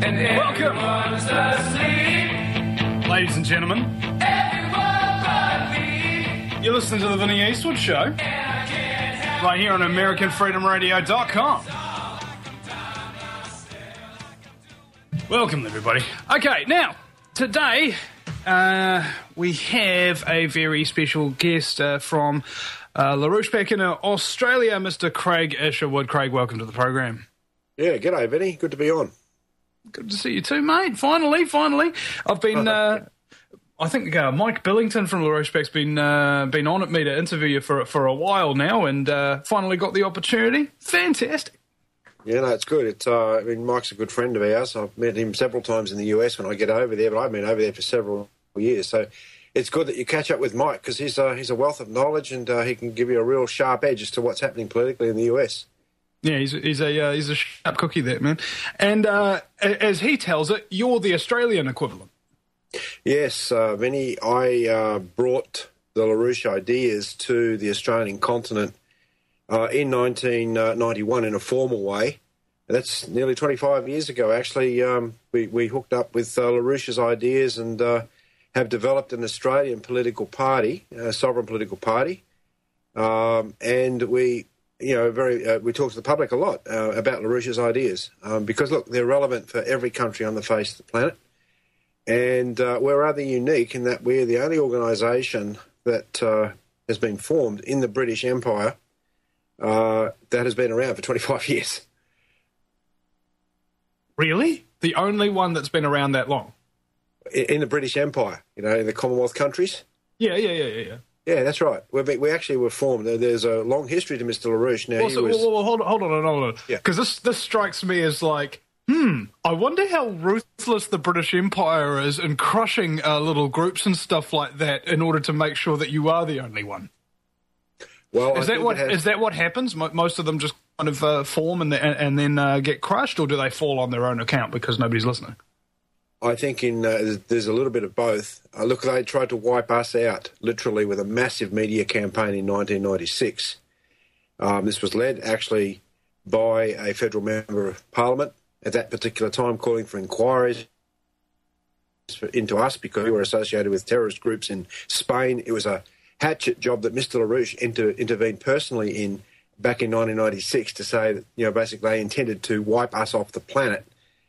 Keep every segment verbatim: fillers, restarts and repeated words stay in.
Welcome, ladies and gentlemen. You're listening to the Vinny Eastwood Show, right here on American Freedom Radio dot com. Welcome, everybody. Okay, now, today, uh, we have a very special guest uh, from uh, LaRouche back in Australia, Mister Craig Isherwood. Craig, welcome to the program. Yeah, g'day, Vinny. Good to be on. Good to see you too, mate. Finally, finally. I've been, uh, I think uh, Mike Billington from LaRouche Beck's been uh, been on at me to interview you for, for a while now, and uh, finally got the opportunity. Fantastic. Yeah, no, it's good. It's, uh, I mean, Mike's a good friend of ours. I've met him several times in the U S when I get over there, but I've been over there for several years. So it's good that you catch up with Mike because he's, uh, he's a wealth of knowledge and uh, he can give you a real sharp edge as to what's happening politically in the U S. Yeah, he's, he's a uh, he's a sharp cookie, that man. And uh, as he tells it, you're the Australian equivalent. Yes, uh, Vinny, I uh, brought the LaRouche ideas to the Australian continent Uh, in nineteen ninety-one in a formal way. That's nearly twenty-five years ago, actually. Um, we, we hooked up with uh, LaRouche's ideas and uh, have developed an Australian political party, a sovereign political party. Um, and we, you know, very uh, we talk to the public a lot uh, about LaRouche's ideas um, because, look, they're relevant for every country on the face of the planet. And uh, we're rather unique in that we're the only organisation that uh, has been formed in the British Empire Uh, that has been around for twenty-five years. Really? The only one that's been around that long? In, in the British Empire, you know, in the Commonwealth countries? Yeah, yeah, yeah, yeah, yeah. Yeah, that's right. We we actually were formed. There's a long history to Mister LaRouche. Now, well, he so, was... well, well, hold on, hold on, hold on. Yeah. Because this, this strikes me as like, hmm, I wonder how ruthless the British Empire is in crushing uh, little groups and stuff like that in order to make sure that you are the only one. Well, is that what has... is that what happens? Most of them just kind of uh, form and, the, and then uh, get crushed, or do they fall on their own account because nobody's listening? I think in uh, there's a little bit of both. Uh, look, they tried to wipe us out, literally, with a massive media campaign in nineteen ninety-six. Um, this was led, actually, by a federal member of Parliament at that particular time, calling for inquiries into us because we were associated with terrorist groups in Spain. It was a hatchet job that Mister LaRouche inter- intervened personally in back in nineteen ninety-six to say that, you know, basically they intended to wipe us off the planet.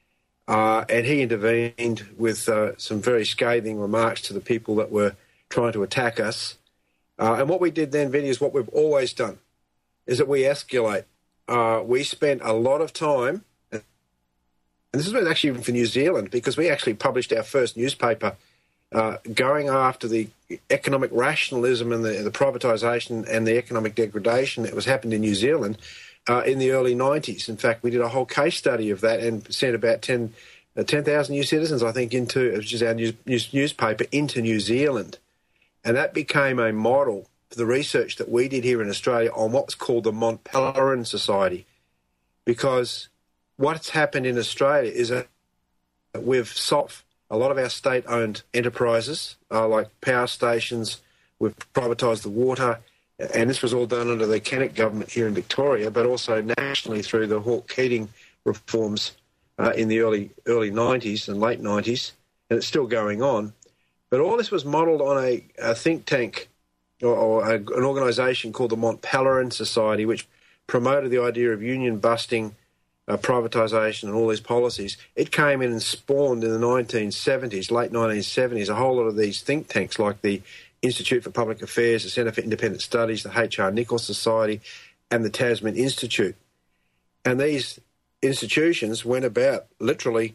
Uh, and he intervened with uh, some very scathing remarks to the people that were trying to attack us. Uh, and what we did then, Vinny, is what we've always done, is that we escalate. Uh, we spent a lot of time, and this is actually even for New Zealand, because we actually published our first newspaper Uh, going after the economic rationalism and the, the privatisation and the economic degradation that was happened in New Zealand uh, in the early nineties. In fact, we did a whole case study of that and sent about ten thousand new citizens, I think, into, which is our news, news, newspaper, into New Zealand. And that became a model for the research that we did here in Australia on what's called the Mont Pelerin Society. Because what's happened in Australia is that we've solved a lot of our state-owned enterprises, uh, like power stations. We've privatised the water, and this was all done under the Kennett government here in Victoria, but also nationally through the Hawke-Keating reforms uh, in the early early nineties and late nineties, and it's still going on. But all this was modelled on a, a think tank or, or a, an organisation called the Mont Pelerin Society, which promoted the idea of union-busting, Uh, privatisation and all these policies. It came in and spawned in the nineteen seventies, late nineteen seventies, a whole lot of these think tanks like the Institute for Public Affairs, the Centre for Independent Studies, the H R Nichols Society, and the Tasman Institute. And these institutions went about literally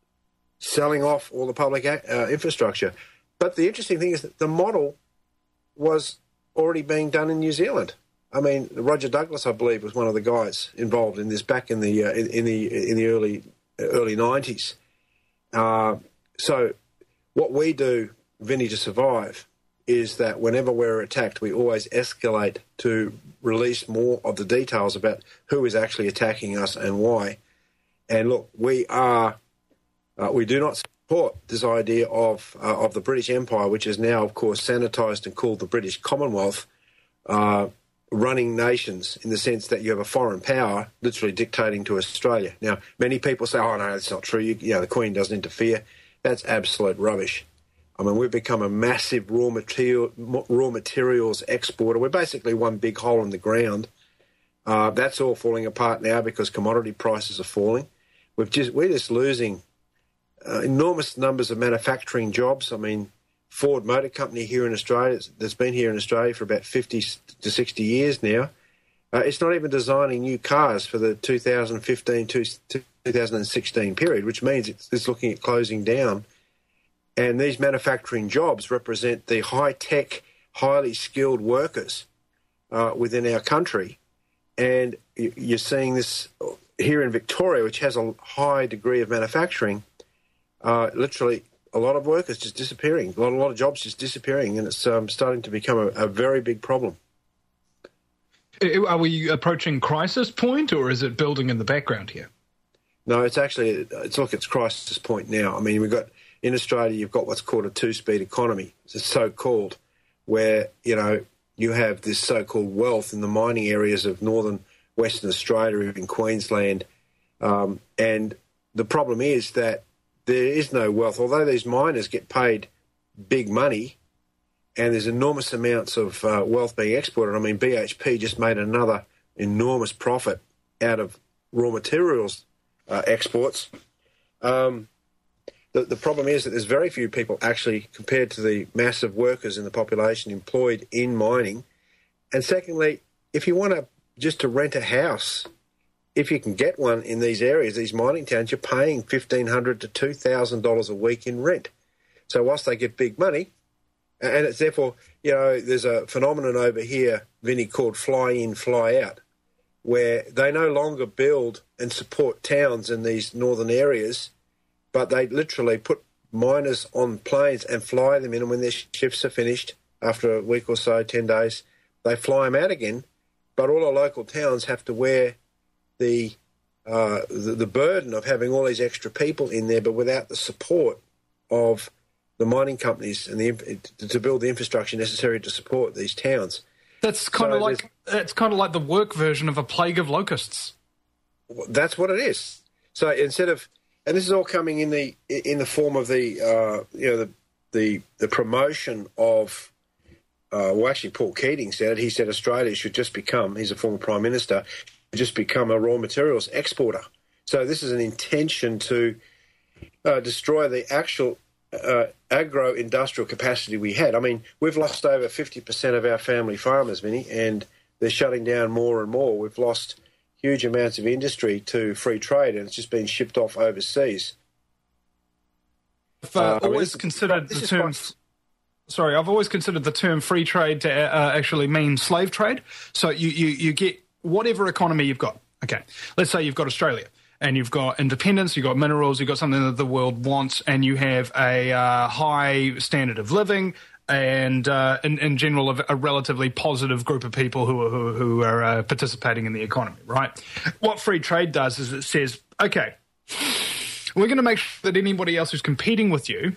selling off all the public uh, infrastructure. But the interesting thing is that the model was already being done in New Zealand. I mean, Roger Douglas, I believe, was one of the guys involved in this back in the uh, in, in the in the early early nineties. Uh, so, what we do, Vinny, to survive, is that whenever we're attacked, we always escalate to release more of the details about who is actually attacking us and why. And look, we are uh, we do not support this idea of uh, of the British Empire, which is now, of course, sanitised and called the British Commonwealth. Uh, running nations in the sense that you have a foreign power literally dictating to Australia. Now, many people say, oh, no, that's not true. You, you know, the Queen doesn't interfere. That's absolute rubbish. I mean, we've become a massive raw material, raw materials exporter. We're basically one big hole in the ground. Uh, that's all falling apart now because commodity prices are falling. We've just, we're just losing uh, enormous numbers of manufacturing jobs. I mean, Ford Motor Company here in Australia, that's been here in Australia for about fifty to sixty years now. Uh, it's not even designing new cars for the two thousand fifteen to two thousand sixteen period, which means it's, it's looking at closing down. And these manufacturing jobs represent the high-tech, highly skilled workers uh, within our country. And you're seeing this here in Victoria, which has a high degree of manufacturing, uh, literally a lot of workers just disappearing, a lot, a lot of jobs just disappearing, and it's um, starting to become a, a very big problem. Are we approaching crisis point, or is it building in the background here? No, it's actually, it's look, it's crisis point now. I mean, we've got, in Australia, you've got what's called a two-speed economy. It's so-called, where, you know, you have this so-called wealth in the mining areas of northern Western Australia, in Queensland, um, and the problem is that there is no wealth. Although these miners get paid big money and there's enormous amounts of uh, wealth being exported. I mean, B H P just made another enormous profit out of raw materials uh, exports. Um, the, the problem is that there's very few people actually, compared to the massive workers in the population employed in mining. And secondly, if you want to just to rent a house, if you can get one in these areas, these mining towns, you're paying fifteen hundred dollars to two thousand dollars a week in rent. So whilst they get big money, and it's therefore, you know, there's a phenomenon over here, Vinny, called fly in, fly out, where they no longer build and support towns in these northern areas, but they literally put miners on planes and fly them in, and when their shifts are finished, after a week or so, ten days, they fly them out again. But all our local towns have to wear The, uh, the the burden of having all these extra people in there, but without the support of the mining companies and the to build the infrastructure necessary to support these towns. That's kind so of like that's kind of like the work version of a plague of locusts. That's what it is. So instead of, and this is all coming in the in the form of the uh, you know the the the promotion of. Uh, well, actually, Paul Keating said it. He said Australia should just become. He's a former prime minister. Just become a raw materials exporter. So this is an intention to uh, destroy the actual uh, agro-industrial capacity we had. I mean, we've lost over fifty percent of our family farmers, Vinny, and they're shutting down more and more. We've lost huge amounts of industry to free trade, and it's just been shipped off overseas. I've uh, uh, always I mean, considered the term... Quite... Sorry, I've always considered the term free trade to uh, actually mean slave trade. So you, you, you get... whatever economy you've got. Okay, let's say you've got Australia and you've got independence, you've got minerals, you've got something that the world wants, and you have a uh, high standard of living and, uh, in, in general, a, a relatively positive group of people who are, who, who are uh, participating in the economy, right? What free trade does is it says, okay, we're going to make sure that anybody else who's competing with you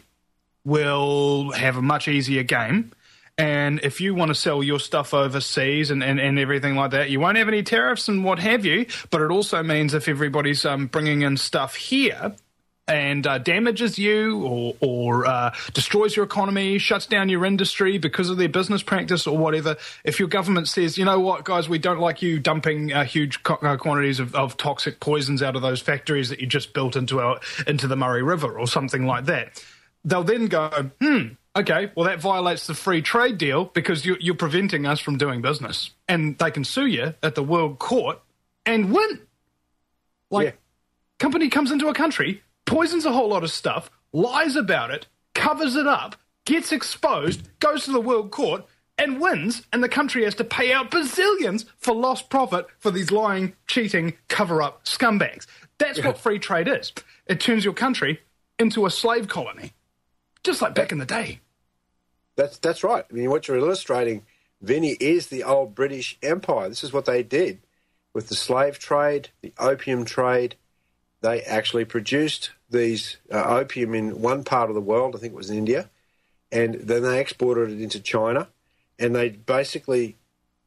will have a much easier game. And if you want to sell your stuff overseas and, and, and everything like that, you won't have any tariffs and what have you. But it also means if everybody's um, bringing in stuff here and uh, damages you or, or uh, destroys your economy, shuts down your industry because of their business practice or whatever, if your government says, you know what, guys, we don't like you dumping uh, huge co- uh, quantities of, of toxic poisons out of those factories that you just built into our, into the Murray River or something like that, they'll then go, hmm, okay, well, that violates the free trade deal because you, you're preventing us from doing business. And they can sue you at the World Court and win. Like, yeah. Company comes into a country, poisons a whole lot of stuff, lies about it, covers it up, gets exposed, goes to the World Court and wins, and the country has to pay out bazillions for lost profit for these lying, cheating, cover-up scumbags. That's yeah. what free trade is. It turns your country into a slave colony, just like back in the day. That's that's right. I mean, what you're illustrating, Vinny, is the old British Empire. This is what they did with the slave trade, the opium trade. They actually produced these uh, opium in one part of the world, I think it was in India, and then they exported it into China, and they basically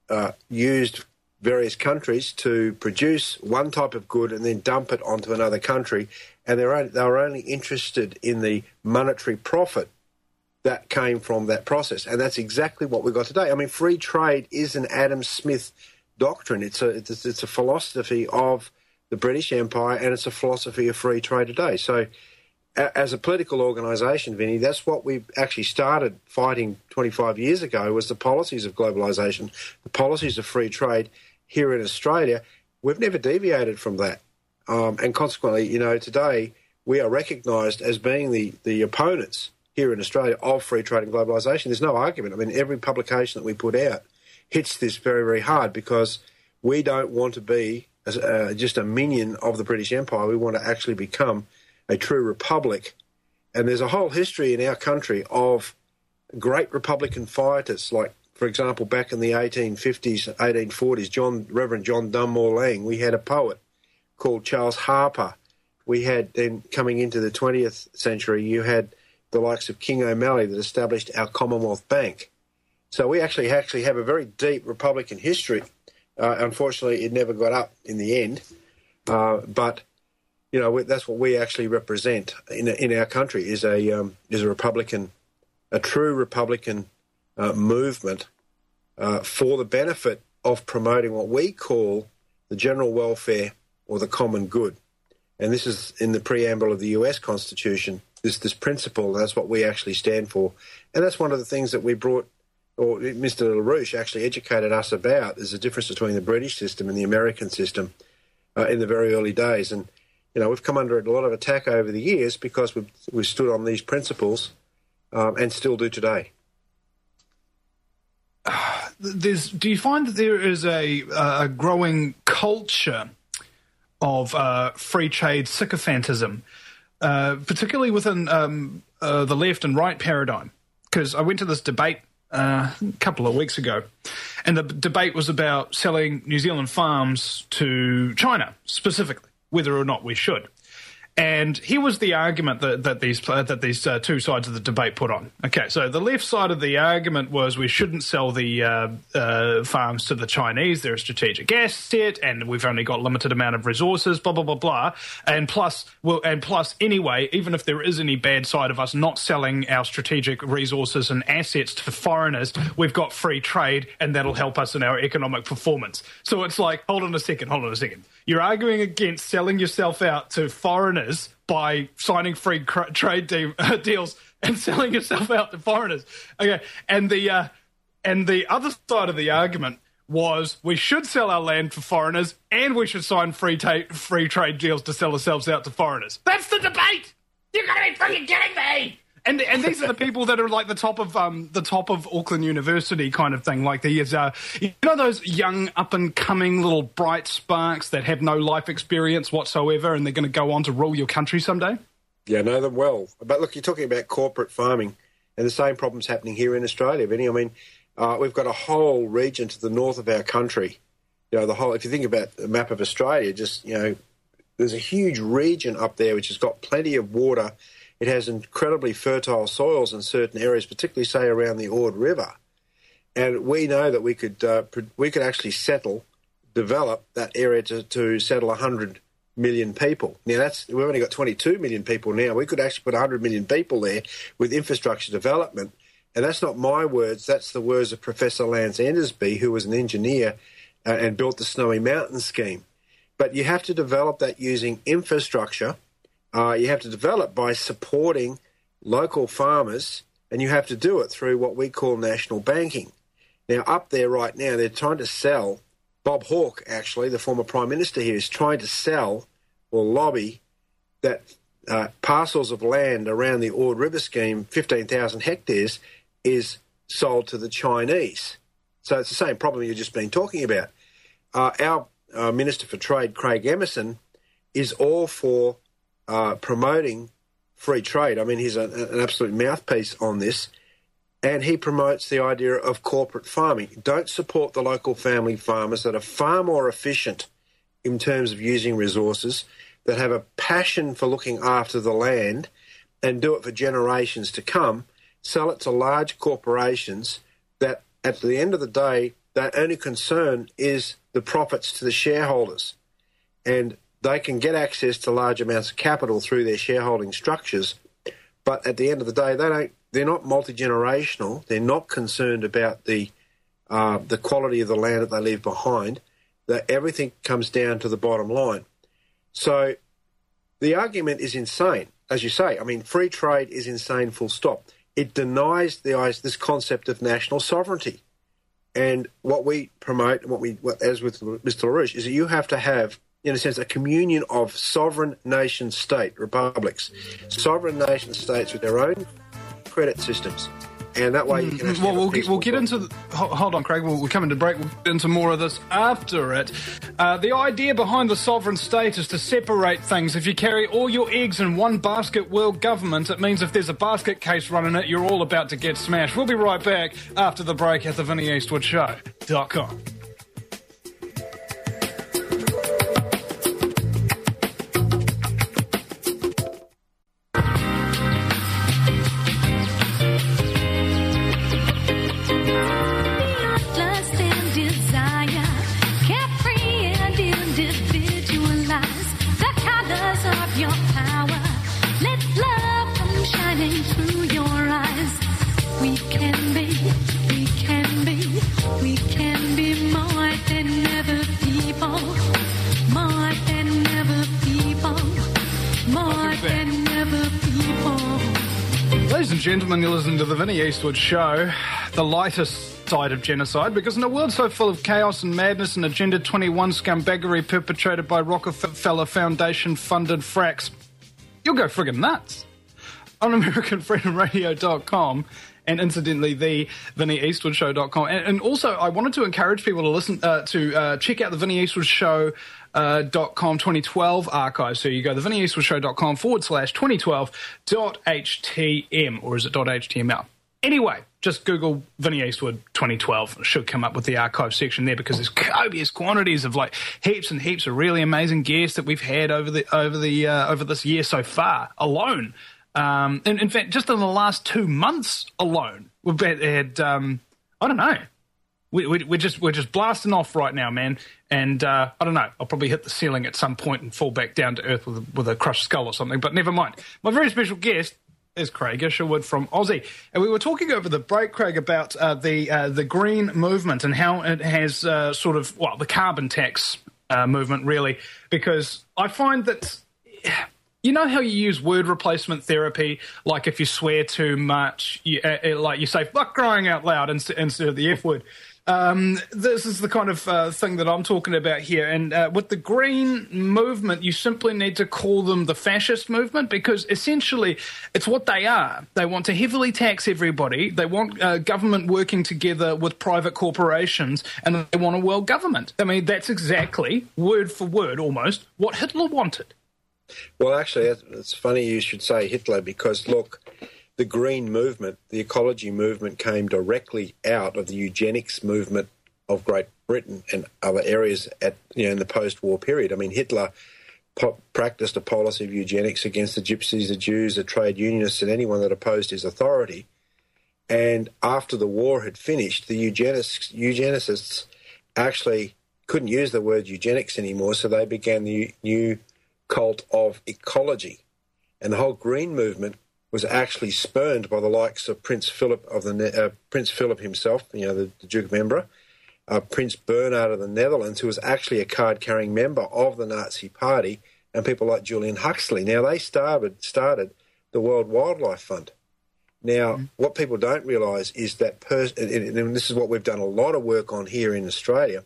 uh, used various countries to produce one type of good and then dump it onto another country, and they're only, they were only interested in the monetary profit that came from that process. And that's exactly what we've got today. I mean, free trade is an Adam Smith doctrine. It's a, it's, it's a philosophy of the British Empire, and it's a philosophy of free trade today. So a, as a political organisation, Vinny, that's what we actually started fighting twenty-five years ago, was the policies of globalisation, the policies of free trade here in Australia. We've never deviated from that. Um, and consequently, you know, today we are recognised as being the, the opponents here in Australia of free trade and globalisation. There's no argument. I mean, every publication that we put out hits this very, very hard, because we don't want to be uh, just a minion of the British Empire. We want to actually become a true republic. And there's a whole history in our country of great Republican fighters, like, for example, back in the eighteen fifties, eighteen forties, John, Reverend John Dunmore Lang. We had a poet called Charles Harper. We had, then coming into the twentieth century, you had the likes of King O'Malley that established our Commonwealth Bank. So we actually actually have a very deep Republican history. Uh, unfortunately, it never got up in the end. Uh, but, you know, that's what we actually represent in in our country, is a um, is a Republican, a true Republican uh, movement uh, for the benefit of promoting what we call the general welfare or the common good. And this is in the preamble of the U S Constitution, this this principle. That's what we actually stand for. And that's one of the things that we brought, or Mister LaRouche actually educated us about, is the difference between the British system and the American system uh, in the very early days. And, you know, we've come under a lot of attack over the years because we've, we've stood on these principles um, and still do today. There's, do you find that there is a, a growing culture of uh, free trade sycophantism, uh, particularly within um, uh, the left and right paradigm? Because I went to this debate uh, a couple of weeks ago, and the debate was about selling New Zealand farms to China, specifically, whether or not we should. And here was the argument that, that these uh, that these uh, two sides of the debate put on. Okay, so the left side of the argument was we shouldn't sell the uh, uh, farms to the Chinese. They're a strategic asset, and we've only got limited amount of resources. Blah blah blah blah. And plus, well, and plus, anyway, even if there is any bad side of us not selling our strategic resources and assets to foreigners, we've got free trade, and that'll help us in our economic performance. So it's like, hold on a second, hold on a second. You're arguing against selling yourself out to foreigners by signing free cr- trade de- uh, deals and selling yourself out to foreigners. Okay, and the uh, and the other side of the argument was we should sell our land for foreigners and we should sign free ta- free trade deals to sell ourselves out to foreigners. That's the debate. You got to be freaking kidding me! And and these are the people that are like the top of um the top of Auckland University kind of thing. Like these, uh, you know, those young up and coming little bright sparks that have no life experience whatsoever, and they're going to go on to rule your country someday. Yeah, I know them well. But look, you're talking about corporate farming, and the same problem's happening here in Australia, Vinny. I mean, uh, we've got a whole region to the north of our country. You know, the whole. If you think about the map of Australia, just you know, there's a huge region up there which has got plenty of water. It has incredibly fertile soils in certain areas, particularly, say, around the Ord River. And we know that we could uh, we could actually settle, develop that area to, to settle one hundred million people. Now, that's we've only got twenty-two million people now. We could actually put one hundred million people there with infrastructure development. And that's not my words. That's the words of Professor Lance Endersby, who was an engineer uh, and built the Snowy Mountain scheme. But you have to develop that using infrastructure. Uh, you have to develop by supporting local farmers, and you have to do it through what we call national banking. Now, up there right now, they're trying to sell, Bob Hawke, actually, the former Prime Minister here, is trying to sell or lobby that uh, parcels of land around the Ord River scheme, fifteen thousand hectares, is sold to the Chinese. So it's the same problem you've just been talking about. Uh, our uh, Minister for Trade, Craig Emerson, is all for Uh, promoting free trade. I mean, he's a, an absolute mouthpiece on this, and he promotes the idea of corporate farming. Don't support the local family farmers that are far more efficient in terms of using resources, that have a passion for looking after the land and do it for generations to come. Sell it to large corporations that, at the end of the day, their only concern is the profits to the shareholders. And they can get access to large amounts of capital through their shareholding structures, but at the end of the day, they don't. They're not multi-generational. They're not concerned about the uh, the quality of the land that they leave behind. That everything comes down to the bottom line. So the argument is insane, as you say. I mean, free trade is insane, full stop. It denies the this concept of national sovereignty. And what we promote, what we, as with Mister LaRouche, is that you have to have, in a sense, a communion of sovereign nation-state republics, sovereign nation-states with their own credit systems. And that way you can mm, well, we'll get, we'll get into the, hold on, Craig. We'll, we'll come into break. We'll get into more of this after it. Uh, the idea behind the sovereign state is to separate things. If you carry all your eggs in one basket, world government, it means if there's a basket case running it, you're all about to get smashed. We'll be right back after the break at the Vinnie Eastwood Show dot com. Ladies and gentlemen, you're listening to the Vinnie Eastwood Show, the lightest side of genocide, because in a world so full of chaos and madness and Agenda twenty-one scumbaggery perpetrated by Rockefeller Foundation-funded fracks, you'll go friggin' nuts. On American Freedom Radio dot com and incidentally the Vinnie Eastwood Show dot com. And, and also, I wanted to encourage people to listen uh, to uh, check out the Vinnie Eastwood Show uh, dot com twenty twelve archive. So you go to the Vinnie Eastwood Show dot com forward slash twenty twelve dot H T M, or is it .H T M L? Anyway, just Google Vinnie Eastwood twenty twelve. It should come up with the archive section there, because there's copious quantities of like heaps and heaps of really amazing guests that we've had over the over the uh, over this year so far alone. Um, in, in fact, just in the last two months alone, we've had, had um, I don't know, we, we, we're just we're just blasting off right now, man. And uh, I don't know, I'll probably hit the ceiling at some point and fall back down to earth with a, with a crushed skull or something. But never mind. My very special guest is Craig Isherwood from Aussie, and we were talking over the break, Craig, about uh, the uh, the green movement and how it has uh, sort of well the carbon tax uh, movement really, because I find that. You know how you use word replacement therapy, like if you swear too much, you, uh, like you say "fuck" crying out loud instead, instead of the F word. Um, this is the kind of uh, thing that I'm talking about here. And uh, with the green movement, you simply need to call them the fascist movement, because essentially it's what they are. They want to heavily tax everybody. They want uh, government working together with private corporations, and they want a world government. I mean, that's exactly, word for word almost, what Hitler wanted. Well, actually, it's funny you should say Hitler, because, look, the green movement, the ecology movement, came directly out of the eugenics movement of Great Britain and other areas at you know in the post-war period. I mean, Hitler po- practiced a policy of eugenics against the gypsies, the Jews, the trade unionists, and anyone that opposed his authority. And after the war had finished, the eugenics, eugenicists actually couldn't use the word eugenics anymore, so they began the new cult of ecology, and the whole green movement was actually spurned by the likes of Prince Philip of the uh, Prince Philip himself, you know, the, the Duke of Edinburgh, uh, Prince Bernhard of the Netherlands, who was actually a card-carrying member of the Nazi Party, and people like Julian Huxley. Now they started started the World Wildlife Fund. Now, mm-hmm. what people don't realise is that, pers- and, and this is what we've done a lot of work on here in Australia,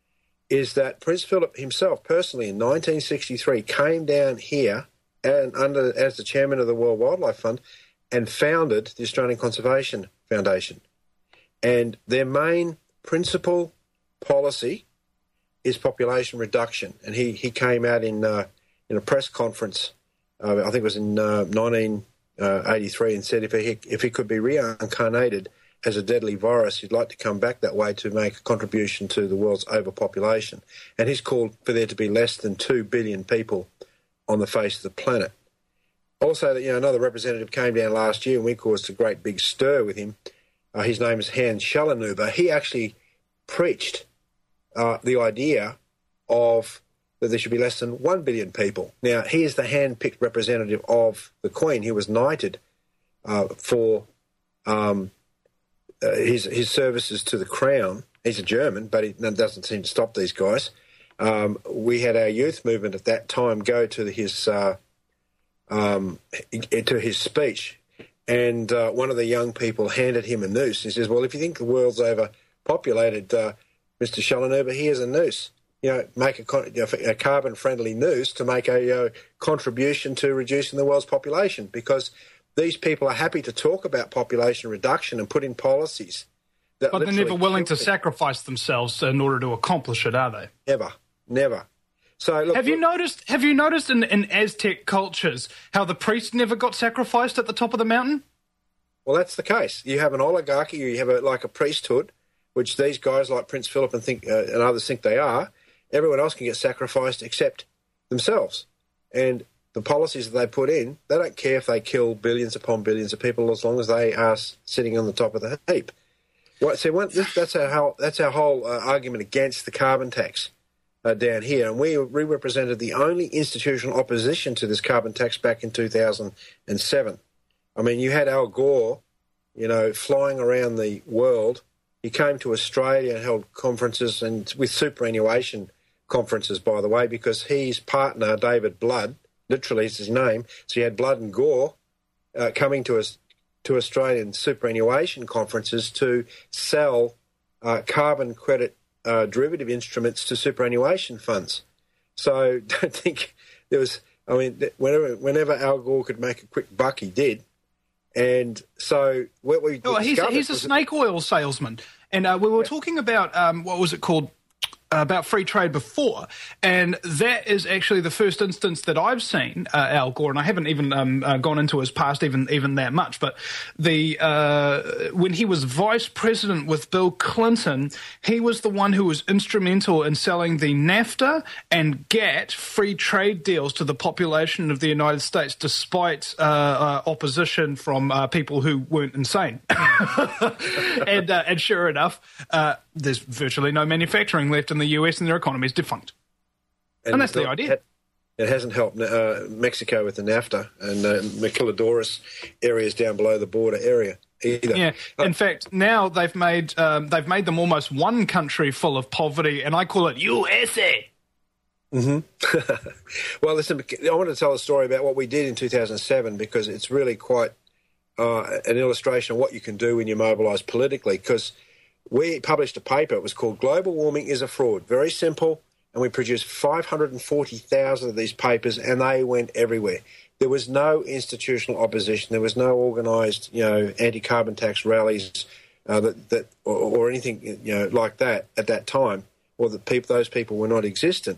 is that Prince Philip himself, personally, in nineteen sixty-three, came down here and under as the chairman of the World Wildlife Fund and founded the Australian Conservation Foundation. And their main principal policy is population reduction. And he, he came out in uh, in a press conference, uh, I think it was in uh, nineteen eighty-three, and said if he, if he could be reincarnated as a deadly virus, he'd like to come back that way to make a contribution to the world's overpopulation. And he's called for there to be less than two billion people on the face of the planet. Also, you know, another representative came down last year, and we caused a great big stir with him. Uh, his name is Hans Schallenhuber. He actually preached uh, the idea of that there should be less than one billion people. Now, he is the hand-picked representative of the Queen. He was knighted uh, for um, uh, his his services to the Crown. He's a German, but it doesn't seem to stop these guys. Um, we had our youth movement at that time go to his uh, um, to his speech, and uh, one of the young people handed him a noose. He says, "Well, if you think the world's overpopulated, uh, Mister Schellenhuber, here's a noose. You know, make a, a carbon-friendly noose to make a uh, contribution to reducing the world's population, because these people are happy to talk about population reduction and put in policies that but they're never willing to sacrifice themselves in order to accomplish it, are they? Never, never. So look, have you look, noticed? Have you noticed in, in Aztec cultures how the priest never got sacrificed at the top of the mountain? Well, that's the case. You have an oligarchy, you have a, like a priesthood, which these guys like Prince Philip and think uh, and others think they are. Everyone else can get sacrificed except themselves. And the policies that they put in, they don't care if they kill billions upon billions of people as long as they are sitting on the top of the heap. Well, so one, this, that's our whole, that's our whole uh, argument against the carbon tax uh, down here. And we, we represented the only institutional opposition to this carbon tax back in two thousand seven. I mean, you had Al Gore, you know, flying around the world. He came to Australia and held conferences, and with superannuation conferences, by the way, because his partner, David Blood, literally is his name, so you had Blood and Gore uh, coming to us to Australian superannuation conferences to sell uh, carbon credit uh, derivative instruments to superannuation funds. So don't think there was, I mean, whenever, whenever Al Gore could make a quick buck, he did. And so what we oh, he's, he's a snake oil salesman. And uh, we were yeah. talking about, um, what was it called, uh, about free trade before, and that is actually the first instance that I've seen uh, Al Gore, and I haven't even um, uh, gone into his past even even that much, but the uh, when he was vice president with Bill Clinton, he was the one who was instrumental in selling the NAFTA and GATT free trade deals to the population of the United States, despite uh, uh, opposition from uh, people who weren't insane. and, uh, and sure enough, uh, there's virtually no manufacturing left in the U S and their economy is defunct. And, and that's the idea. It hasn't helped uh, Mexico with the NAFTA and uh, Maquiladores areas down below the border area either. Yeah, uh, in fact, now they've made um, they've made them almost one country full of poverty, and I call it U S A. Mm-hmm. Well, listen, I want to tell a story about what we did in two thousand seven because it's really quite uh, an illustration of what you can do when you mobilise politically, because we published a paper. It was called Global Warming is a Fraud. Very simple. And we produced five hundred forty thousand of these papers, and they went everywhere. There was no institutional opposition. There was no organised, you know, anti-carbon tax rallies uh, that, that or, or anything, you know, like that at that time, or that people, those people were not existent.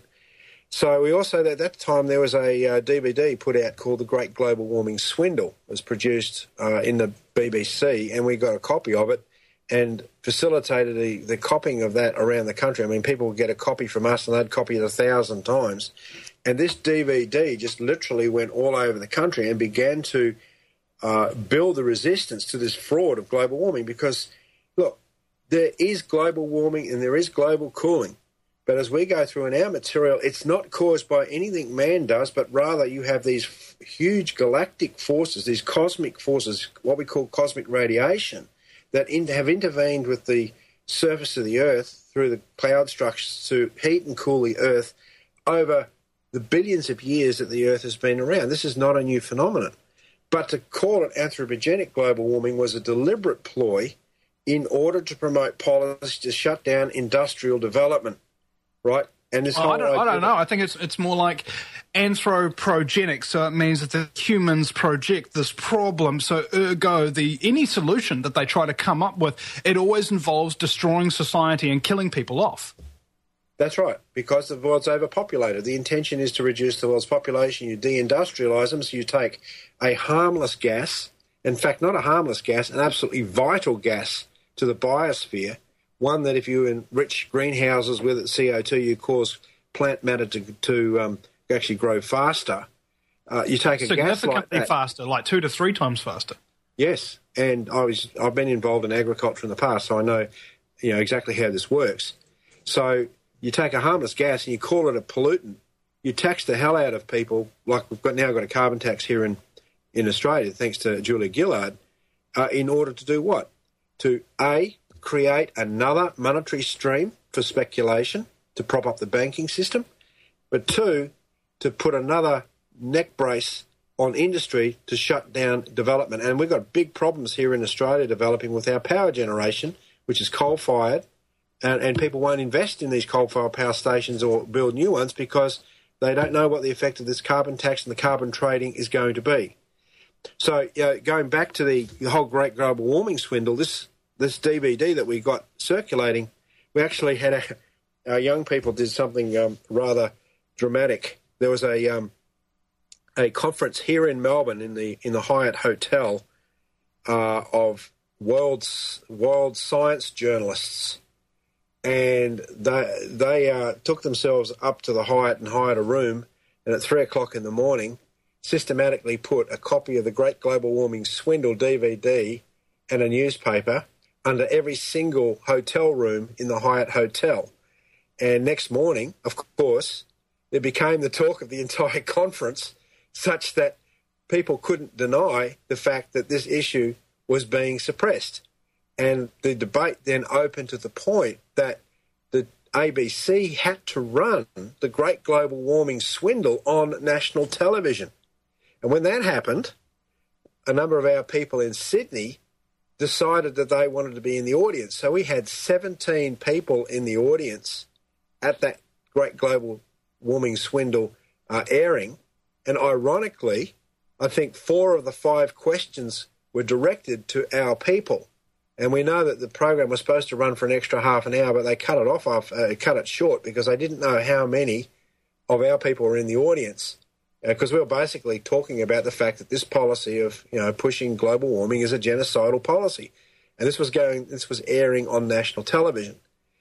So we also, at that time, there was a uh, D V D put out called The Great Global Warming Swindle. It was produced uh, in the B B C, and we got a copy of it and facilitated the, the copying of that around the country. I mean, people would get a copy from us and they'd copy it a thousand times. And this D V D just literally went all over the country and began to uh, build the resistance to this fraud of global warming because, look, there is global warming and there is global cooling. But as we go through in our material, it's not caused by anything man does, but rather you have these huge galactic forces, these cosmic forces, what we call cosmic radiation, that in, have intervened with the surface of the Earth through the cloud structures to heat and cool the Earth over the billions of years that the Earth has been around. This is not a new phenomenon. But to call it anthropogenic global warming was a deliberate ploy in order to promote policy to shut down industrial development, right? And this well, I, don't, I don't know. I think it's it's more like anthropogenic, so it means that the humans project this problem. So ergo, the any solution that they try to come up with, it always involves destroying society and killing people off. That's right, because the world's overpopulated. The intention is to reduce the world's population. You deindustrialise them, so you take a harmless gas, in fact, not a harmless gas, an absolutely vital gas to the biosphere, one that if you enrich greenhouses with C O two, you cause plant matter to, to um, actually grow faster. Uh, you take a gas like that. Significantly faster, like two to three times faster. Yes, and I was, I've been involved in agriculture in the past, so I know you know, exactly how this works. So you take a harmless gas and you call it a pollutant. You tax the hell out of people, like we've got now got a carbon tax here in, in Australia, thanks to Julia Gillard, uh, in order to do what? To, A, create another monetary stream for speculation to prop up the banking system, but two, to put another neck brace on industry to shut down development. And we've got big problems here in Australia developing with our power generation, which is coal-fired, and, and people won't invest in these coal-fired power stations or build new ones because they don't know what the effect of this carbon tax and the carbon trading is going to be. So uh, going back to the, the whole great global warming swindle, this this D V D that we got circulating, we actually had a, our young people did something um, rather dramatic. There was a um, a conference here in Melbourne in the in the Hyatt Hotel uh, of world world science journalists, and they they uh, took themselves up to the Hyatt and hired a room, and at three o'clock in the morning, systematically put a copy of the Great Global Warming Swindle D V D and a newspaper under every single hotel room in the Hyatt Hotel. And next morning, of course, it became the talk of the entire conference, such that people couldn't deny the fact that this issue was being suppressed. And the debate then opened to the point that the A B C had to run the Great Global Warming Swindle on national television. And when that happened, a number of our people in Sydney decided that they wanted to be in the audience. So we had seventeen people in the audience at that Great Global Warming Swindle uh, airing. And ironically, I think four of the five questions were directed to our people. And we know that the program was supposed to run for an extra half an hour, but they cut it off, off uh, cut it short because they didn't know how many of our people were in the audience. Because uh, we were basically talking about the fact that this policy of, you know, pushing global warming is a genocidal policy. And this was going, this was airing on national television.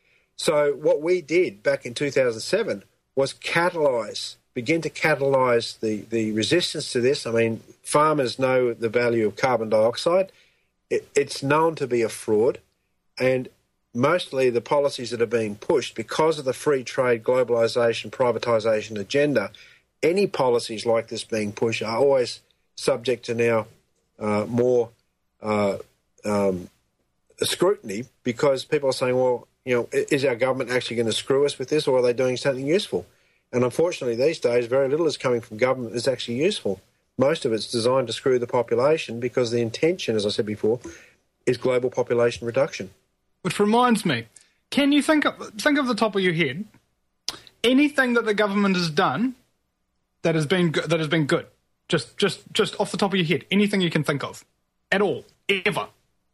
So what we did back in two thousand seven was catalyse, begin to catalyse the, the resistance to this. I mean, farmers know the value of carbon dioxide. It, it's known to be a fraud. And mostly the policies that are being pushed because of the free trade, globalisation, privatisation agenda, any policies like this being pushed are always subject to now uh, more uh, um, scrutiny because people are saying, well, you know, is our government actually going to screw us with this or are they doing something useful? And unfortunately, these days, very little is coming from government that's actually useful. Most of it's designed to screw the population because the intention, as I said before, is global population reduction. Which reminds me, can you think of, think of the top of your head, anything that the government has done that has been that has been good, just just just off the top of your head, anything you can think of, at all, ever?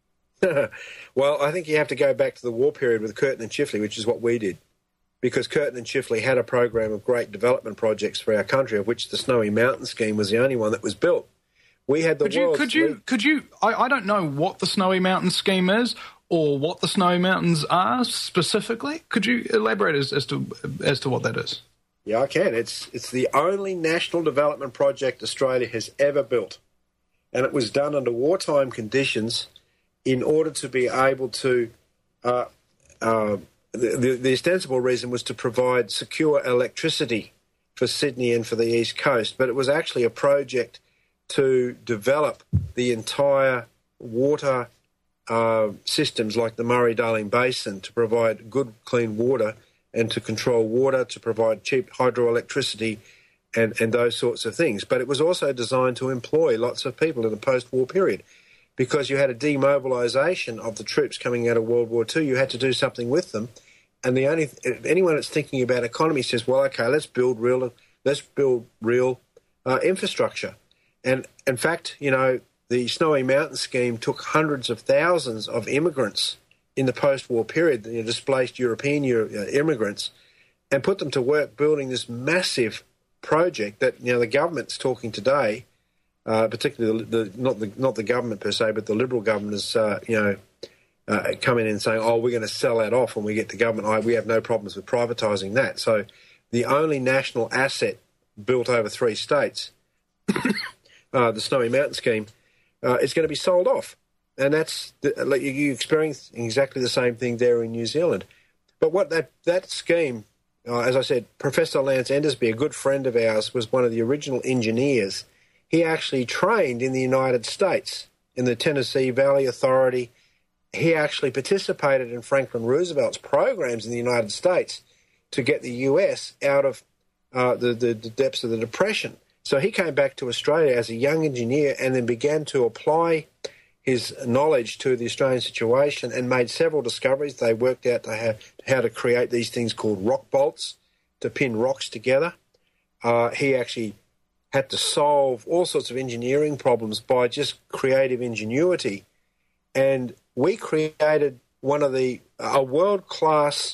Well, I think you have to go back to the war period with Curtin and Chifley, which is what we did, because Curtin and Chifley had a program of great development projects for our country, of which the Snowy Mountain scheme was the only one that was built. We had the could you could you could you? I, I don't know what the Snowy Mountain scheme is or what the Snowy Mountains are specifically. Could you elaborate as, as to as to what that is? Yeah, I can. It's it's the only national development project Australia has ever built. And it was done under wartime conditions in order to be able to... Uh, uh, the, the, the ostensible reason was to provide secure electricity for Sydney and for the East Coast. But it was actually a project to develop the entire water uh, systems like the Murray-Darling Basin to provide good, clean water and to control water, to provide cheap hydroelectricity and, and those sorts of things. But it was also designed to employ lots of people in the post-war period because you had a demobilisation of the troops coming out of World War Two. You had to do something with them. And the only anyone that's thinking about economy says, well, OK, let's build real, let's build real uh, infrastructure. And, in fact, you know, the Snowy Mountain scheme took hundreds of thousands of immigrants in the post-war period, you know, displaced European uh, immigrants, and put them to work building this massive project that, you know, the government's talking today, uh, particularly the, the not the not the government per se, but the Liberal government is, uh, you know, uh, coming in and saying, oh, we're going to sell that off when we get to government. I, we have no problems with privatising that. So the only national asset built over three states, uh, the Snowy Mountain scheme, uh, is going to be sold off. and that's the, like you, you experience exactly the same thing there in New Zealand. But what that that scheme, uh, as I said, Professor Lance Endersby, a good friend of ours, was one of the original engineers. He actually trained in the United States in the Tennessee Valley Authority. He actually participated in Franklin Roosevelt's programs in the United States to get the U S out of uh, the, the, the depths of the Depression. So he came back to Australia as a young engineer and then began to apply his knowledge to the Australian situation and made several discoveries. They worked out to have, how to create these things called rock bolts to pin rocks together. Uh, he actually had to solve all sorts of engineering problems by just creative ingenuity. And we created one of the, a world-class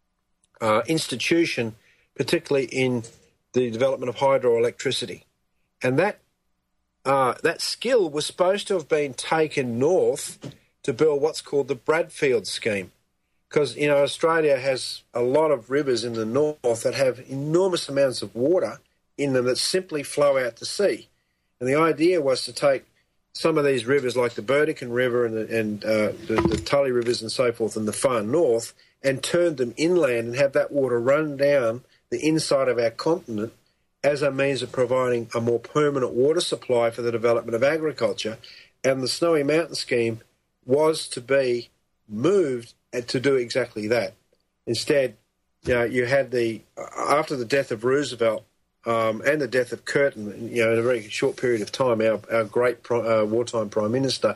uh, institution, particularly in the development of hydroelectricity. And that uh, that skill was supposed to have been taken north to build what's called the Bradfield scheme. Because, you know, Australia has a lot of rivers in the north that have enormous amounts of water in them that simply flow out to sea. And the idea was to take some of these rivers, like the Burdekin River and, the, and uh, the, the Tully rivers and so forth in the far north, and turn them inland and have that water run down the inside of our continent as a means of providing a more permanent water supply for the development of agriculture. And the Snowy Mountain scheme was to be moved to do exactly that. Instead, you know, you had the, after the death of Roosevelt um, and the death of Curtin, you know, in a very short period of time, our, our great uh, wartime Prime Minister,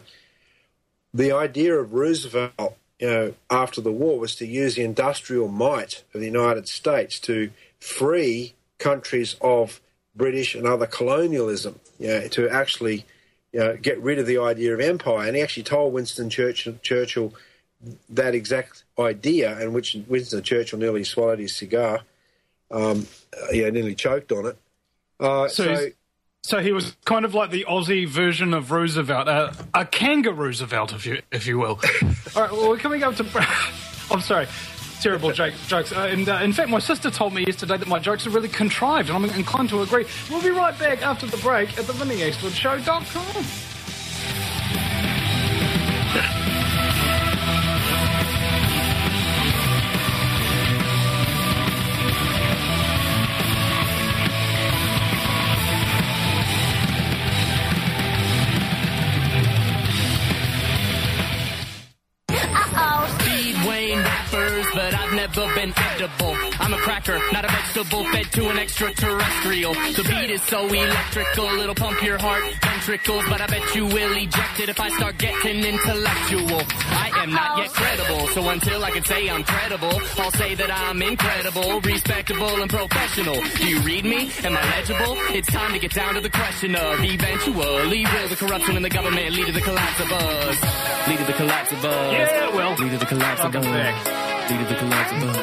the idea of Roosevelt, you know, after the war was to use the industrial might of the United States to free countries of British and other colonialism, you know, to actually, you know, get rid of the idea of empire. And he actually told Winston Churchill, Churchill that exact idea, and which Winston Churchill nearly swallowed his cigar, um, yeah, nearly choked on it. Uh, so, so, so he was kind of like the Aussie version of Roosevelt, uh, a kangaroo Roosevelt, if you if you will. All right, well, we're coming up to. I'm sorry, terrible joke, jokes. Uh, and uh, in fact, my sister told me yesterday that my jokes are really contrived, and I'm inclined to agree. We'll be right back after the break at the Vinnie Eastwood Show dot com. But I've never been edible. I'm a cracker, not a vegetable, fed to an extraterrestrial. The beat is so electrical, it'll pump your heart ventricles, but I bet you will eject it if I start getting intellectual. I am not yet credible, so until I can say I'm credible, I'll say that I'm incredible, respectable, and professional. Do you read me? Am I legible? It's time to get down to the question of eventually will the corruption in the government lead to the collapse of us? Lead to the collapse of us. Yeah, it will. Lead to the collapse of us. Back. Lead to the collapse of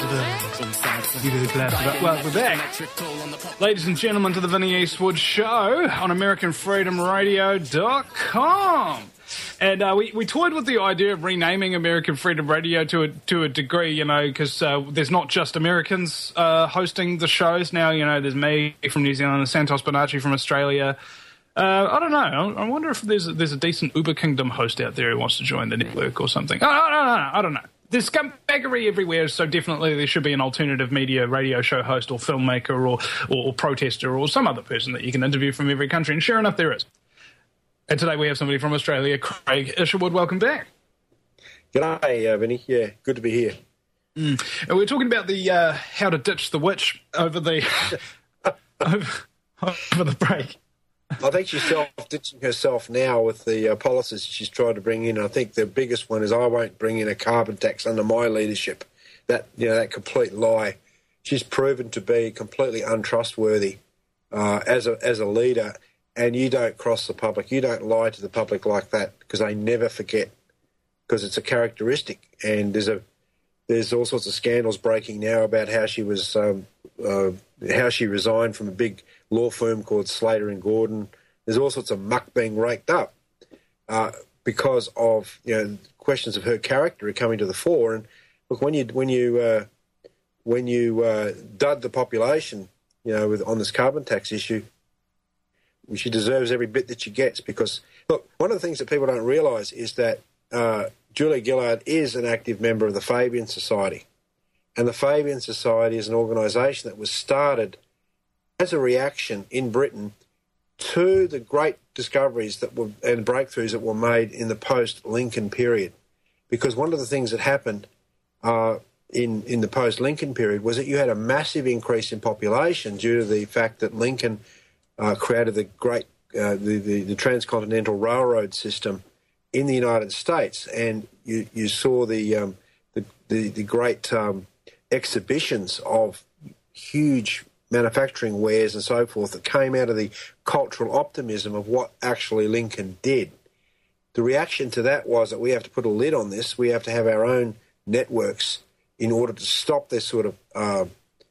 us. Well, we're back. Ladies and gentlemen, to the Vinnie Eastwood Show on American Freedom Radio dot com. And uh, we, we toyed with the idea of renaming American Freedom Radio to a, to a degree, you know, because uh, there's not just Americans uh, hosting the shows now. You know, there's me from New Zealand and Santos Bonacci from Australia. Uh, I don't know. I wonder if there's a, there's a decent Uber Kingdom host out there who wants to join the network or something. I, I don't know. I don't know. There's scumbaggery everywhere, so definitely there should be an alternative media radio show host or filmmaker or, or, or protester or some other person that you can interview from every country, and sure enough, there is. And today we have somebody from Australia, Craig Isherwood. Welcome back. G'day, uh, Vinny. Yeah, good to be here. Mm. And we're talking about the uh, how to ditch the witch over the over, over the break. I think she's self-ditching herself now with the uh, policies she's trying to bring in. I think the biggest one is I won't bring in a carbon tax under my leadership. That, you know, that complete lie. She's proven to be completely untrustworthy uh, as a as a leader, and you don't cross the public. You don't lie to the public like that because they never forget, because it's a characteristic. And there's a there's all sorts of scandals breaking now about how she was um, uh, how she resigned from a big law firm called Slater and Gordon. There's all sorts of muck being raked up uh, because of, you know, questions of her character are coming to the fore. And look, when you when you uh, when you uh, dud the population, you know, with on this carbon tax issue, She deserves every bit that she gets because, look, one of the things that people don't realise is that uh, Julia Gillard is an active member of the Fabian Society. And the Fabian Society is an organisation that was started as a reaction in Britain to the great discoveries that were and breakthroughs that were made in the post-Lincoln period. Because one of the things that happened uh, in, in the post-Lincoln period was that you had a massive increase in population due to the fact that Lincoln uh, created the great uh, the, the, the transcontinental railroad system in the United States. And you, you saw the, um, the, the, the great... Um, exhibitions of huge manufacturing wares and so forth that came out of the cultural optimism of what actually Lincoln did. The reaction to that was that we have to put a lid on this. We have to have our own networks in order to stop this sort of uh,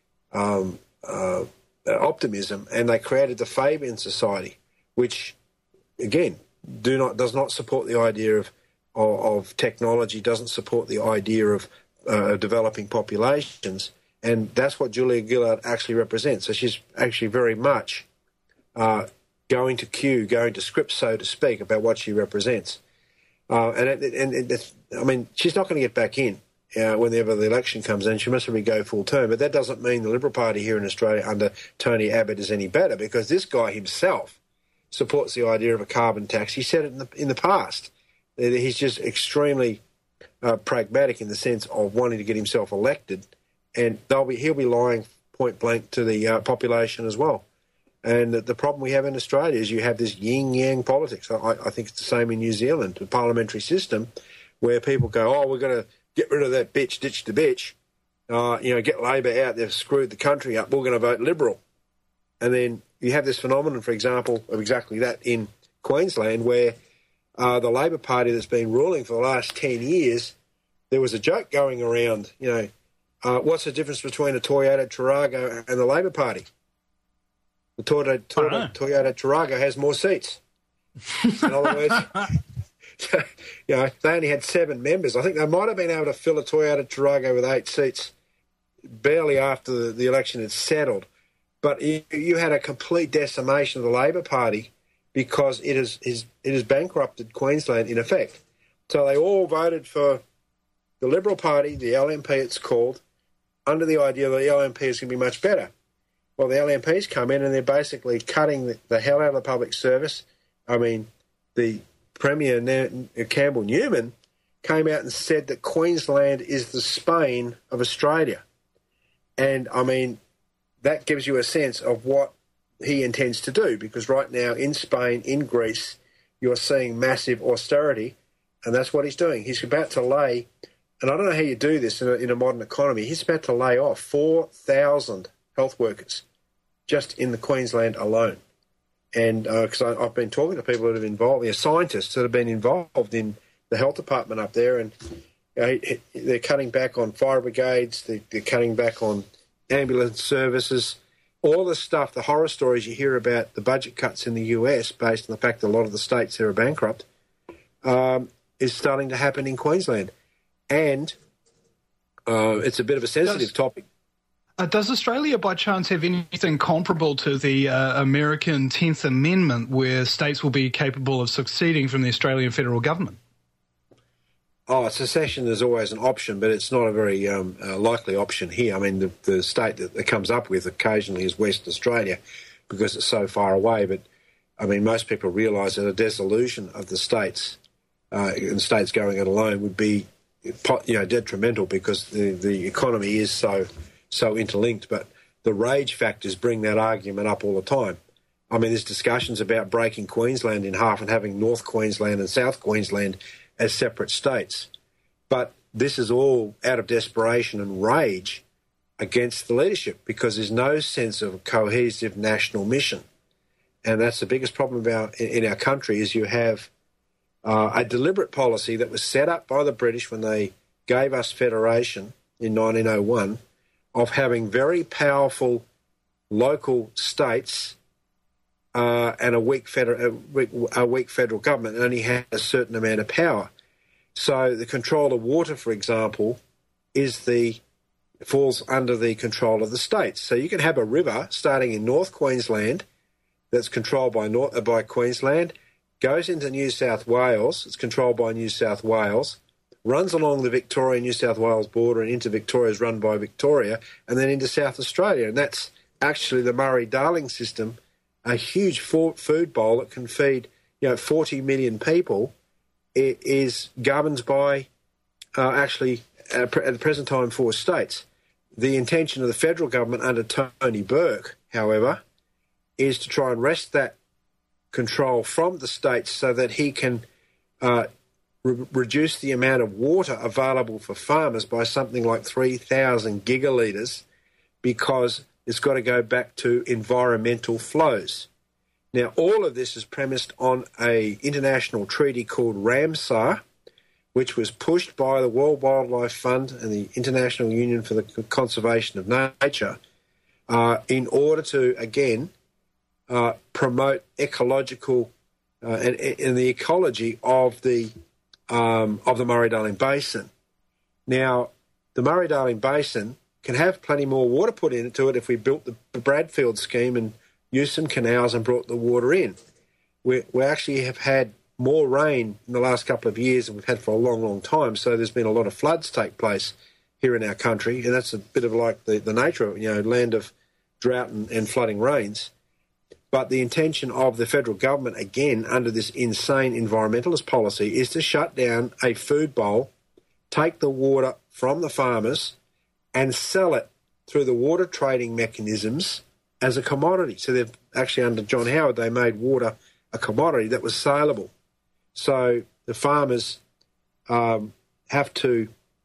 um, uh, optimism, and they created the Fabian Society, which, again, do not does not support the idea of, of, of technology, doesn't support the idea of Uh, developing populations, and that's what Julia Gillard actually represents. So she's actually very much uh, going to cue, going to script, so to speak, about what she represents. Uh, and it, and it, it's, I mean, she's not going to get back in uh, whenever the election comes in. She must really go full term. But that doesn't mean the Liberal Party here in Australia under Tony Abbott is any better, because this guy himself supports the idea of a carbon tax. He said it in the, in the past. He's just extremely Uh, pragmatic in the sense of wanting to get himself elected, and they'll be he'll be lying point blank to the uh, population as well. And the, the problem we have in Australia is you have this yin-yang politics. I, I think it's the same in New Zealand, the parliamentary system, where people go, oh, we're going to get rid of that bitch, ditch the bitch, uh, you know, get Labor out, they've screwed the country up, we're going to vote Liberal. And then you have this phenomenon, for example, of exactly that in Queensland, where Uh, the Labor Party that's been ruling for the last ten years, there was a joke going around, you know, uh, what's the difference between a Toyota Tarago and the Labor Party? The Toyota, Toyota, Toyota Tarago has more seats. In other words, you know, they only had seven members. I think they might have been able to fill a Toyota Tarago with eight seats barely after the, the election had settled. But you, you had a complete decimation of the Labor Party, because it has, is, it has bankrupted Queensland in effect. So they all voted for the Liberal Party, the L N P it's called, under the idea that the L N P is going to be much better. Well, the L N P's come in and they're basically cutting the, the hell out of the public service. I mean, the Premier, Campbell Newman, came out and said that Queensland is the Spain of Australia. And, I mean, that gives you a sense of what he intends to do, because right now in Spain, in Greece, you're seeing massive austerity, and that's what he's doing. He's about to lay, and I don't know how you do this in a, in a modern economy, he's about to lay off four thousand health workers just in the Queensland alone. And because uh, I've been talking to people that have been involved, you know, scientists that have been involved in the health department up there, and you know, they're cutting back on fire brigades, they're, they're cutting back on ambulance services. All the stuff, the horror stories you hear about the budget cuts in the U S based on the fact that a lot of the states there are bankrupt, um, is starting to happen in Queensland. And uh, it's a bit of a sensitive does, topic. Uh, does Australia, by chance, have anything comparable to the uh, American tenth Amendment, where states will be capable of succeeding from the Australian federal government? Oh, secession is always an option, but it's not a very um, uh, likely option here. I mean, the, the state that it comes up with occasionally is Western Australia, because it's so far away. But, I mean, most people realise that a dissolution of the states uh, and states going it alone would be, you know, detrimental, because the, the economy is so so interlinked. But the rage factors bring that argument up all the time. I mean, there's discussions about breaking Queensland in half and having North Queensland and South Queensland as separate states. But this is all out of desperation and rage against the leadership, because there's no sense of a cohesive national mission. And that's the biggest problem about in our country, is you have uh, a deliberate policy that was set up by the British when they gave us federation in nineteen oh one, of having very powerful local states Uh, and a weak, federal, a, weak, a weak federal government only has a certain amount of power. So the control of water, for example, is the falls under the control of the states. So you can have a river starting in North Queensland that's controlled by North, uh, by Queensland, goes into New South Wales. It's controlled by New South Wales, runs along the Victoria-New South Wales border and into Victoria, is run by Victoria, and then into South Australia. And that's actually the Murray-Darling system, a huge food bowl that can feed, you know, forty million people. It is governed by uh, actually at the present time four states. The intention of the federal government under Tony Burke, however, is to try and wrest that control from the states so that he can uh, re- reduce the amount of water available for farmers by something like three thousand gigalitres, because it's got to go back to environmental flows. Now, all of this is premised on an international treaty called Ramsar, which was pushed by the World Wildlife Fund and the International Union for the Conservation of Nature uh, in order to, again, uh, promote ecological uh, and, and the ecology of the um, of the Murray-Darling Basin. Now, the Murray-Darling Basin can have plenty more water put into it if we built the Bradfield scheme and used some canals and brought the water in. We, we actually have had more rain in the last couple of years than we've had for a long, long time, so there's been a lot of floods take place here in our country, and that's a bit of like the, the nature of, you know, land of drought and, and flooding rains. But the intention of the federal government, again, under this insane environmentalist policy, is to shut down a food bowl, take the water from the farmers and sell it through the water trading mechanisms as a commodity. So they've actually, under John Howard, they made water a commodity that was saleable. So the farmers um, have to,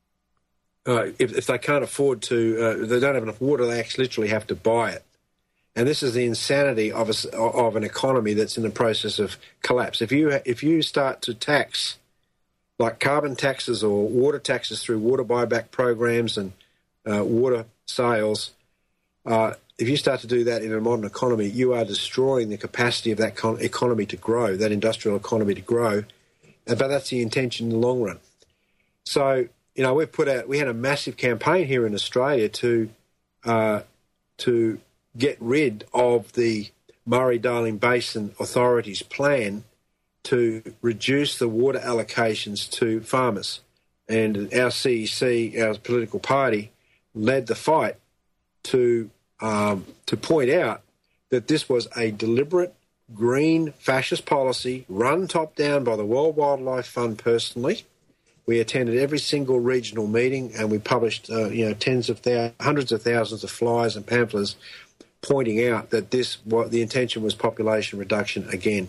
uh, if, if they can't afford to, uh, if they don't have enough water, they actually literally have to buy it. And this is the insanity of a, of an economy that's in the process of collapse. If you if you start to tax, like carbon taxes or water taxes through water buyback programs and uh, water sales, uh, if you start to do that in a modern economy, you are destroying the capacity of that con- economy to grow, that industrial economy to grow. But that's the intention in the long run. So, you know, we've put out, we had a massive campaign here in Australia to uh, to get rid of the Murray-Darling Basin Authority's plan to reduce the water allocations to farmers. And our C E C, our political party, led the fight to um, to point out that this was a deliberate green fascist policy run top-down by the World Wildlife Fund personally. We attended every single regional meeting and we published uh, you know, tens of thousands, hundreds of thousands of flyers and pamphlets pointing out that this, what the intention was population reduction again.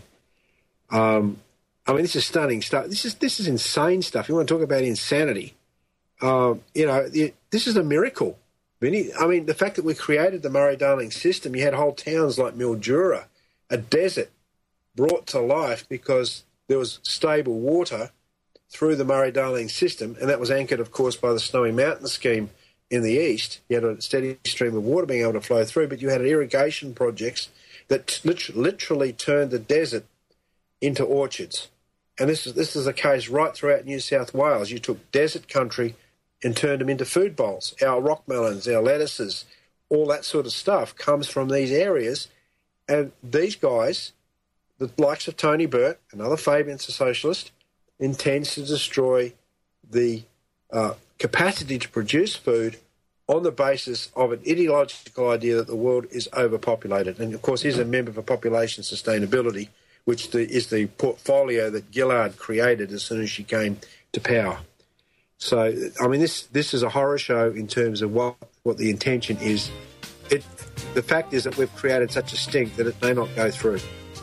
Um, I mean, this is stunning stuff. This is this is insane stuff. You want to talk about insanity? Um, you know, the, this is a miracle, Vinny. I mean, the fact that we created the Murray-Darling system, you had whole towns like Mildura, a desert brought to life because there was stable water through the Murray-Darling system, and that was anchored, of course, by the Snowy Mountain scheme in the east. You had a steady stream of water being able to flow through, but you had irrigation projects that literally turned the desert into orchards. And this is this is the case right throughout New South Wales. You took desert country and turned them into food bowls. Our rock melons, our lettuces, all that sort of stuff comes from these areas. And these guys, the likes of Tony Burke, another Fabian's a socialist, intends to destroy the uh, capacity to produce food on the basis of an ideological idea that the world is overpopulated. And, of course, he's a member for Population Sustainability, which the, is the portfolio that Gillard created as soon as she came to power. So, I mean, this this is a horror show in terms of what, what the intention is. It, the fact is that we've created such a stink that it may not go through.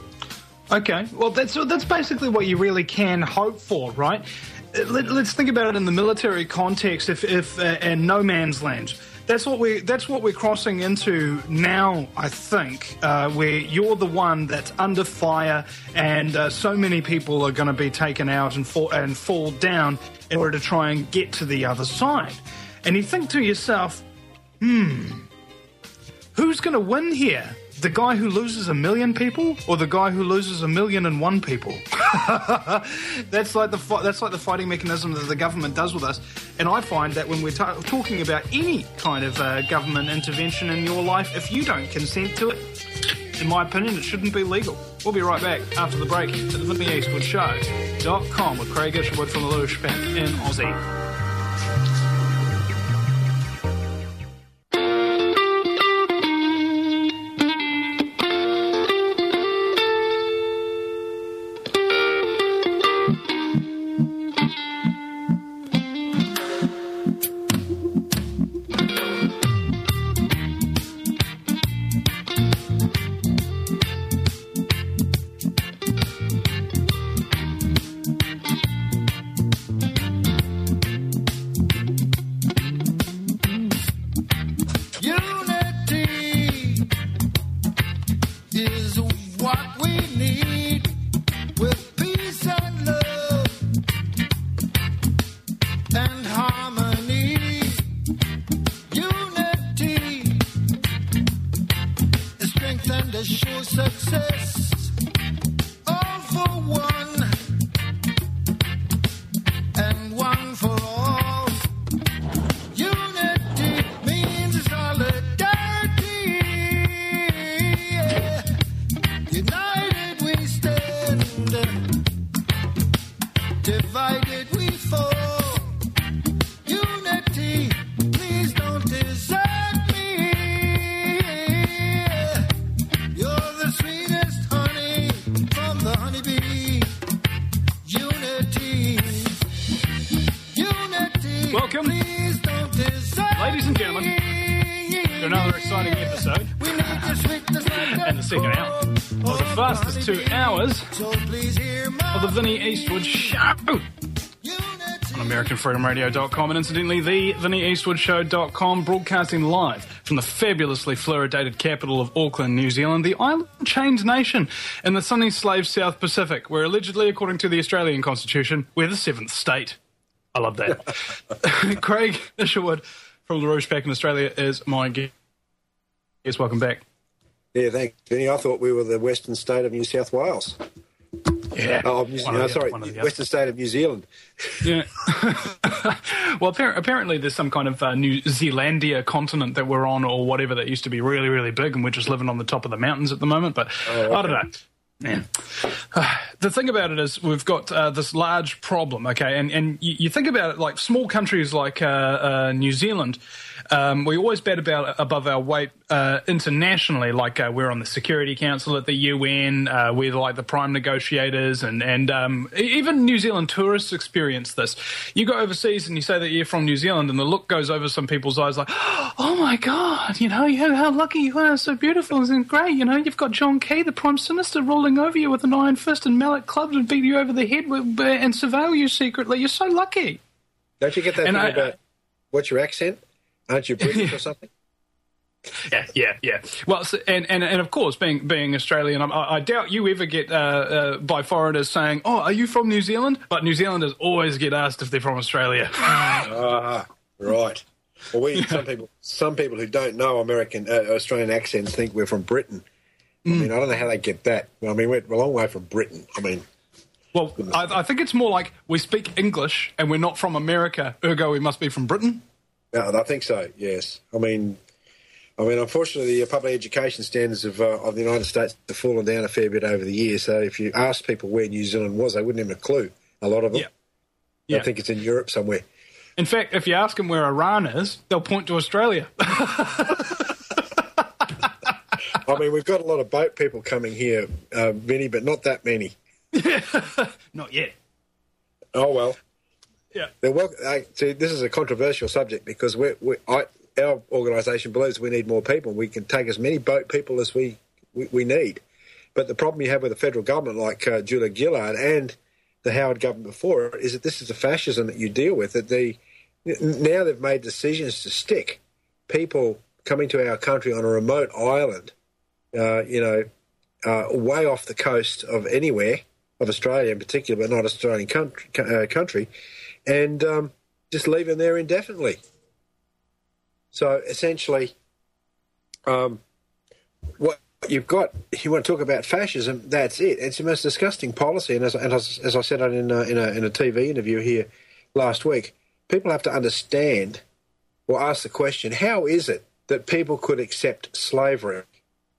Okay, well, that's that's basically what you really can hope for, right? Let, let's think about it in the military context. If, if uh, and no man's land, that's what we that's what we're crossing into now. I think uh, where you're the one that's under fire, and uh, so many people are going to be taken out and fall and fall down in order to try and get to the other side. And you think to yourself, hmm, who's going to win here? The guy who loses a million people, or the guy who loses a million and one people? that's like the fi- that's like the fighting mechanism that the government does with us. And I find that when we're ta- talking about any kind of uh, government intervention in your life, if you don't consent to it, In my opinion, it shouldn't be legal. We'll be right back after the break to the Vinny Eastwood Show dot com with Craig Isherwood from the Lewis Bank in Aussie. Two hours of the Vinny Eastwood Show on American Freedom Radio dot com and incidentally the Vinny Eastwood Show dot com, broadcasting live from the fabulously fluoridated capital of Auckland, New Zealand, the island-chained nation in the sunny slave South Pacific, where allegedly, according to the Australian Constitution, we're the seventh state. I love that. Craig Isherwood from LaRouche Pack in Australia is my guest. Yes, welcome back. Yeah, thanks, Vinny. I thought we were the western state of New South Wales. Yeah. Oh, New, no, sorry, western state of New Zealand. Yeah. Well, appar- apparently there's some kind of uh, New Zealandia continent that we're on or whatever that used to be really, really big, and we're just living on the top of the mountains at the moment, but oh, okay. I don't know. Yeah. Uh, the thing about it is we've got uh, this large problem, okay, and, and you, you think about it like small countries like uh, uh, New Zealand, um, we always bet about above our weight uh, internationally, like uh, we're on the Security Council at the U N, uh, we're like the prime negotiators, and, and um, even New Zealand tourists experience this. You go overseas and you say that you're from New Zealand and the look goes over some people's eyes like, oh my God, you know, how lucky you are, so beautiful and great, you know, you've got John Key, the Prime Minister, rolling over you with an iron fist and mallet clubs and beat you over the head with, and surveil you secretly. You're so lucky. Don't you get that and thing I, about what's your accent? Aren't you British or something? Yeah, yeah, yeah. Well, so, and, and and of course, being being Australian, I, I doubt you ever get uh, uh, by foreigners saying, "Oh, are you from New Zealand?" But New Zealanders always get asked if they're from Australia. Ah, right. Well, we some people some people who don't know American uh, Australian accents think we're from Britain. I mean, I don't know how they get that. I mean, we're a long way from Britain. I mean, well, I, I think it's more like we speak English and we're not from America, ergo we must be from Britain. No, I think so. Yes. I mean, I mean, unfortunately, the public education standards of uh, of the United States have fallen down a fair bit over the years. So, if you ask people where New Zealand was, they wouldn't have a clue. A lot of them. Yeah. Yeah. I think it's in Europe somewhere. In fact, if you ask them where Iran is, they'll point to Australia. I mean, we've got a lot of boat people coming here, uh, Vinny, but not that many. Not yet. Oh, well. Yeah. They're wel- uh, see, this is a controversial subject because we're, we're, I, our organisation believes we need more people. We can take as many boat people as we, we, we need. But the problem you have with the federal government, like uh, Julia Gillard and the Howard government before it, is that this is the fascism that you deal with. That the now they've made decisions to stick people coming to our country on a remote island, uh, you know, uh, way off the coast of anywhere, of Australia in particular, but not Australian country, uh, country and um, just leave them there indefinitely. So essentially, um, what you've got, you want to talk about fascism, that's it. It's the most disgusting policy. And as, and as, as I said in a, in, a, in a T V interview here last week, people have to understand or ask the question, how is it that people could accept slavery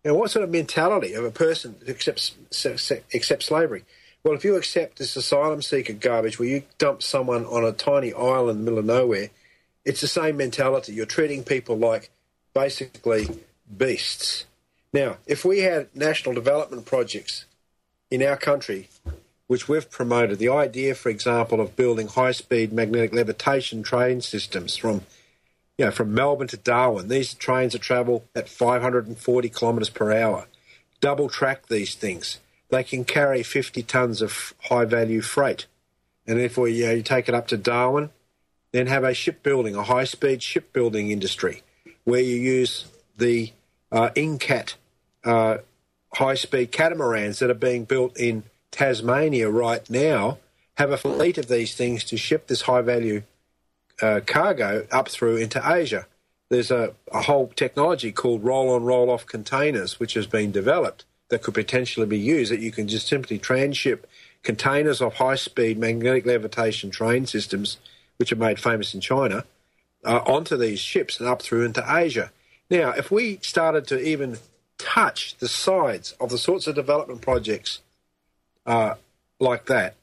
Now, what sort of mentality of a person who accepts, accepts slavery? Well, if you accept this asylum seeker garbage where you dump someone on a tiny island in the middle of nowhere, it's the same mentality. You're treating people like basically beasts. Now, if we had national development projects in our country, which we've promoted, the idea, for example, of building high-speed magnetic levitation train systems from, you know, from Melbourne to Darwin. These trains that travel at five hundred forty kilometres per hour. Double track these things. They can carry fifty tonnes of high-value freight. And therefore, you know, you take it up to Darwin, then have a shipbuilding, a high-speed shipbuilding industry where you use the uh, Incat uh, high-speed catamarans that are being built in Tasmania right now, have a fleet of these things to ship this high-value uh, cargo up through into Asia. There's a, a whole technology called roll-on, roll-off containers which has been developed that could potentially be used, that you can just simply transship containers of high-speed magnetic levitation train systems, which are made famous in China, uh, onto these ships and up through into Asia. Now, if we started to even touch the sides of the sorts of development projects Uh, like that,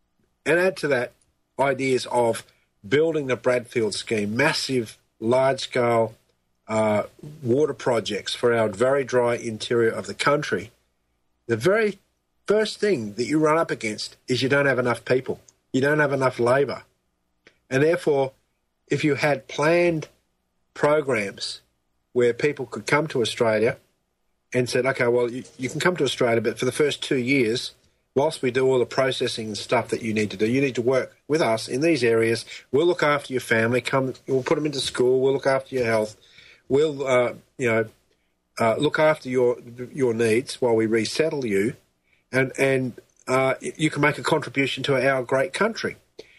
and add to that ideas of building the Bradfield scheme, massive, large-scale uh, water projects for our very dry interior of the country, the very first thing that you run up against is you don't have enough people. You don't have enough labour. And therefore, if you had planned programs where people could come to Australia and said, okay, well, you, you can come to Australia, but for the first two years, whilst we do all the processing and stuff that you need to do, you need to work with us in these areas. We'll look after your family. Come, we'll put them into school. We'll look after your health. We'll, uh, you know, uh, look after your your needs while we resettle you, and and uh, you can make a contribution to our great country.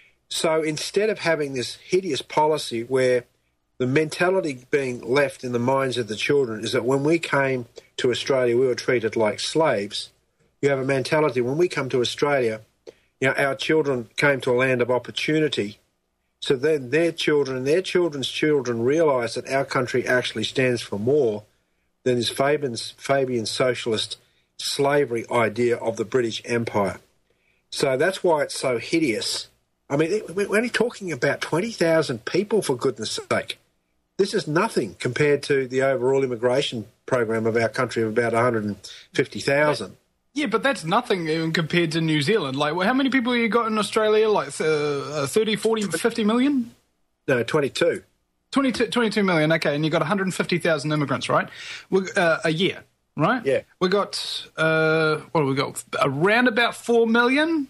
So instead of having this hideous policy where the mentality being left in the minds of the children is that when we came to Australia, we were treated like slaves. You have a mentality, when we come to Australia, you know, our children came to a land of opportunity. So then their children and their children's children realise that our country actually stands for more than this Fabian's, Fabian socialist slavery idea of the British Empire. So that's why it's so hideous. I mean, we're only talking about twenty thousand people, for goodness sake. This is nothing compared to the overall immigration program of our country of about one hundred fifty thousand. Yeah, but that's nothing even compared to New Zealand. Like, well, how many people you got in Australia? Like uh, thirty, forty, fifty million? No, twenty-two. twenty-two, twenty-two million, okay, and you got one hundred fifty thousand immigrants, right? We, uh, a year, right? Yeah. We got, uh, what have we got? Around about four million,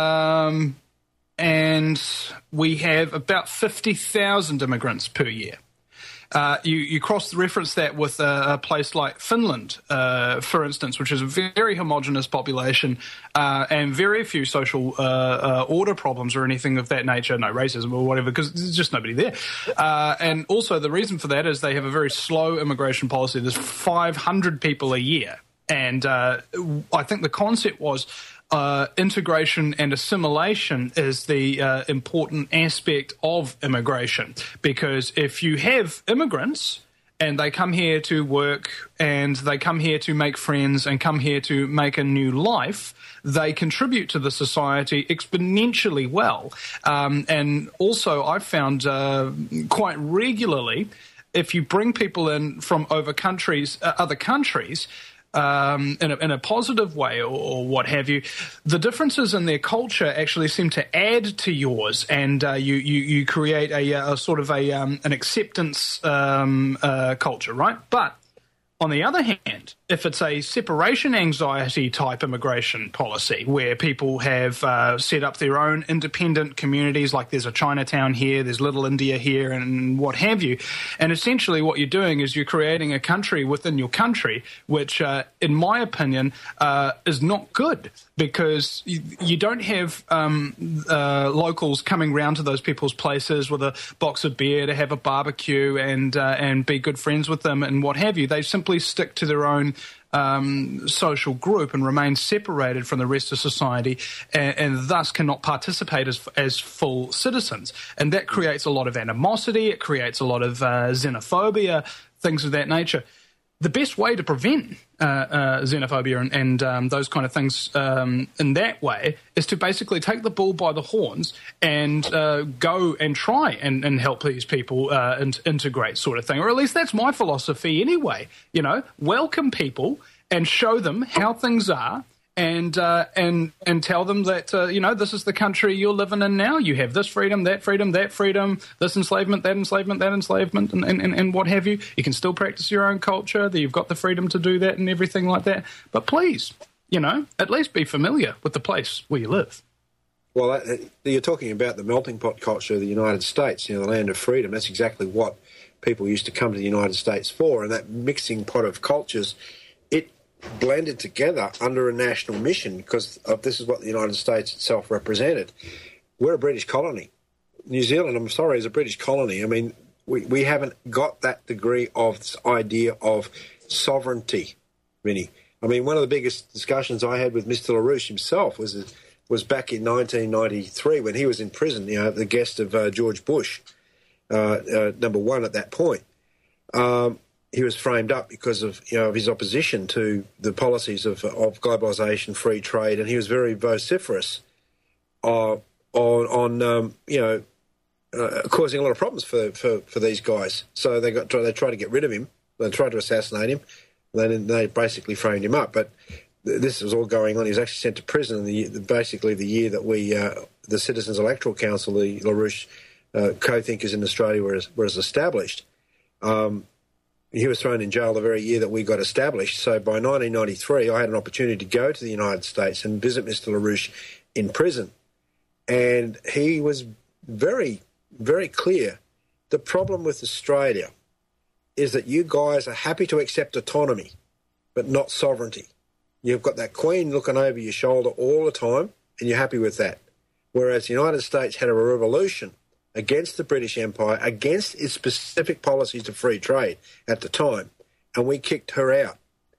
um, and we have about fifty thousand immigrants per year. Uh, you, you cross-reference that with a, a place like Finland, uh, for instance, which is a very homogenous population uh, and very few social uh, uh, order problems or anything of that nature, no racism or whatever, because there's just nobody there. Uh, and also the reason for that is they have a very slow immigration policy. There's five hundred people a year. And uh, I think the concept was Uh, integration and assimilation is the uh, important aspect of immigration, because if you have immigrants and they come here to work and they come here to make friends and come here to make a new life, they contribute to the society exponentially well. Um, and also I've found uh, quite regularly, if you bring people in from over countries, uh, other countries, Um, in, a, in a positive way or, or what have you, the differences in their culture actually seem to add to yours, and uh, you, you, you create a, a sort of a um, an acceptance um, uh, culture, right? But on the other hand, if it's a separation anxiety type immigration policy where people have uh, set up their own independent communities, like there's a Chinatown here, there's Little India here, and what have you, and essentially what you're doing is you're creating a country within your country, which, uh, in my opinion, uh, is not good, because you, you don't have um, uh, locals coming round to those people's places with a box of beer to have a barbecue and uh, and be good friends with them and what have you. They simply stick to their own um, social group and remain separated from the rest of society, and, and thus cannot participate as as full citizens. And that creates a lot of animosity. It creates a lot of uh, xenophobia, things of that nature. the best way to prevent uh, uh, xenophobia and, and um, those kind of things um, in that way is to basically take the bull by the horns and uh, go and try and, and help these people uh, in, integrate, sort of thing. Or at least that's my philosophy anyway. You know, welcome people and show them how things are. And uh, and and tell them that, uh, you know, this is the country you're living in now. You have this freedom, that freedom, that freedom, this enslavement, that enslavement, that enslavement, and, and, and what have you. You can still practice your own culture, that you've got the freedom to do that and everything like that. But please, you know, at least be familiar with the place where you live. Well, uh, you're talking about the melting pot culture of the United States, you know, the land of freedom. That's exactly what people used to come to the United States for. And that mixing pot of cultures, it blended together under a national mission because of this is what the United States itself represented. We're a British colony. New Zealand, I'm sorry, is a British colony. I mean, we, we haven't got that degree of this idea of sovereignty, Vinny. I mean, one of the biggest discussions I had with Mister LaRouche himself was was back in nineteen ninety-three when he was in prison, you know, the guest of uh, George Bush, uh, uh, number one at that point. Um, He was framed up because of, you know, of his opposition to the policies of of globalisation, free trade, and he was very vociferous uh, on on um, you know uh, causing a lot of problems for, for, for these guys. So they got they tried to get rid of him. They tried to assassinate him. Then they basically framed him up. But this was all going on. He was actually sent to prison in the basically the year that we uh, the Citizens Electoral Council, the LaRouche uh, co-thinkers in Australia, were was established. Um, He was thrown in jail the very year that we got established. So by nineteen ninety-three, I had an opportunity to go to the United States and visit Mister LaRouche in prison. And he was very, very clear. The problem with Australia is that you guys are happy to accept autonomy, but not sovereignty. You've got that Queen looking over your shoulder all the time, and you're happy with that. Whereas the United States had a revolution against the British Empire, against its specific policies of free trade at the time, and we kicked her out.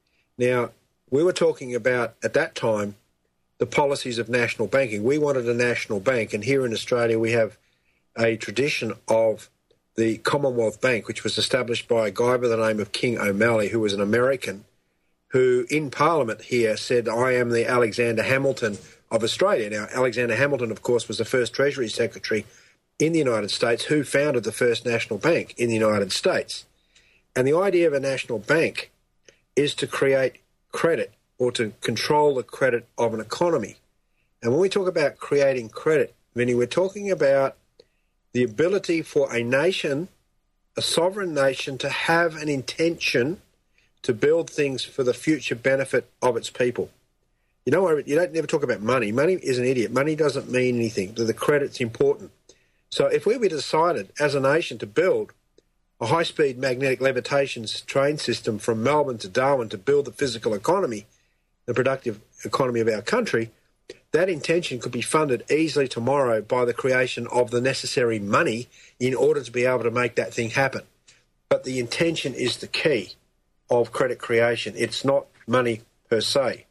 Now, we were talking about, at that time, the policies of national banking. We wanted a national bank, and here in Australia we have a tradition of the Commonwealth Bank, which was established by a guy by the name of King O'Malley, who was an American, who in Parliament here said, I am the Alexander Hamilton of Australia. Now, Alexander Hamilton, of course, was the first Treasury Secretary in the United States, who founded the first national bank in the United States. And the idea of a national bank is to create credit or to control the credit of an economy. And when we talk about creating credit, Vinny, we're talking about the ability for a nation, a sovereign nation, to have an intention to build things for the future benefit of its people. You know, you don't never talk about money. Money is an idiot. Money doesn't mean anything. The credit's important. So if we were decided as a nation to build a high-speed magnetic levitation train system from Melbourne to Darwin to build the physical economy, the productive economy of our country, that intention could be funded easily tomorrow by the creation of the necessary money in order to be able to make that thing happen. But the intention is the key of credit creation. It's not money per se.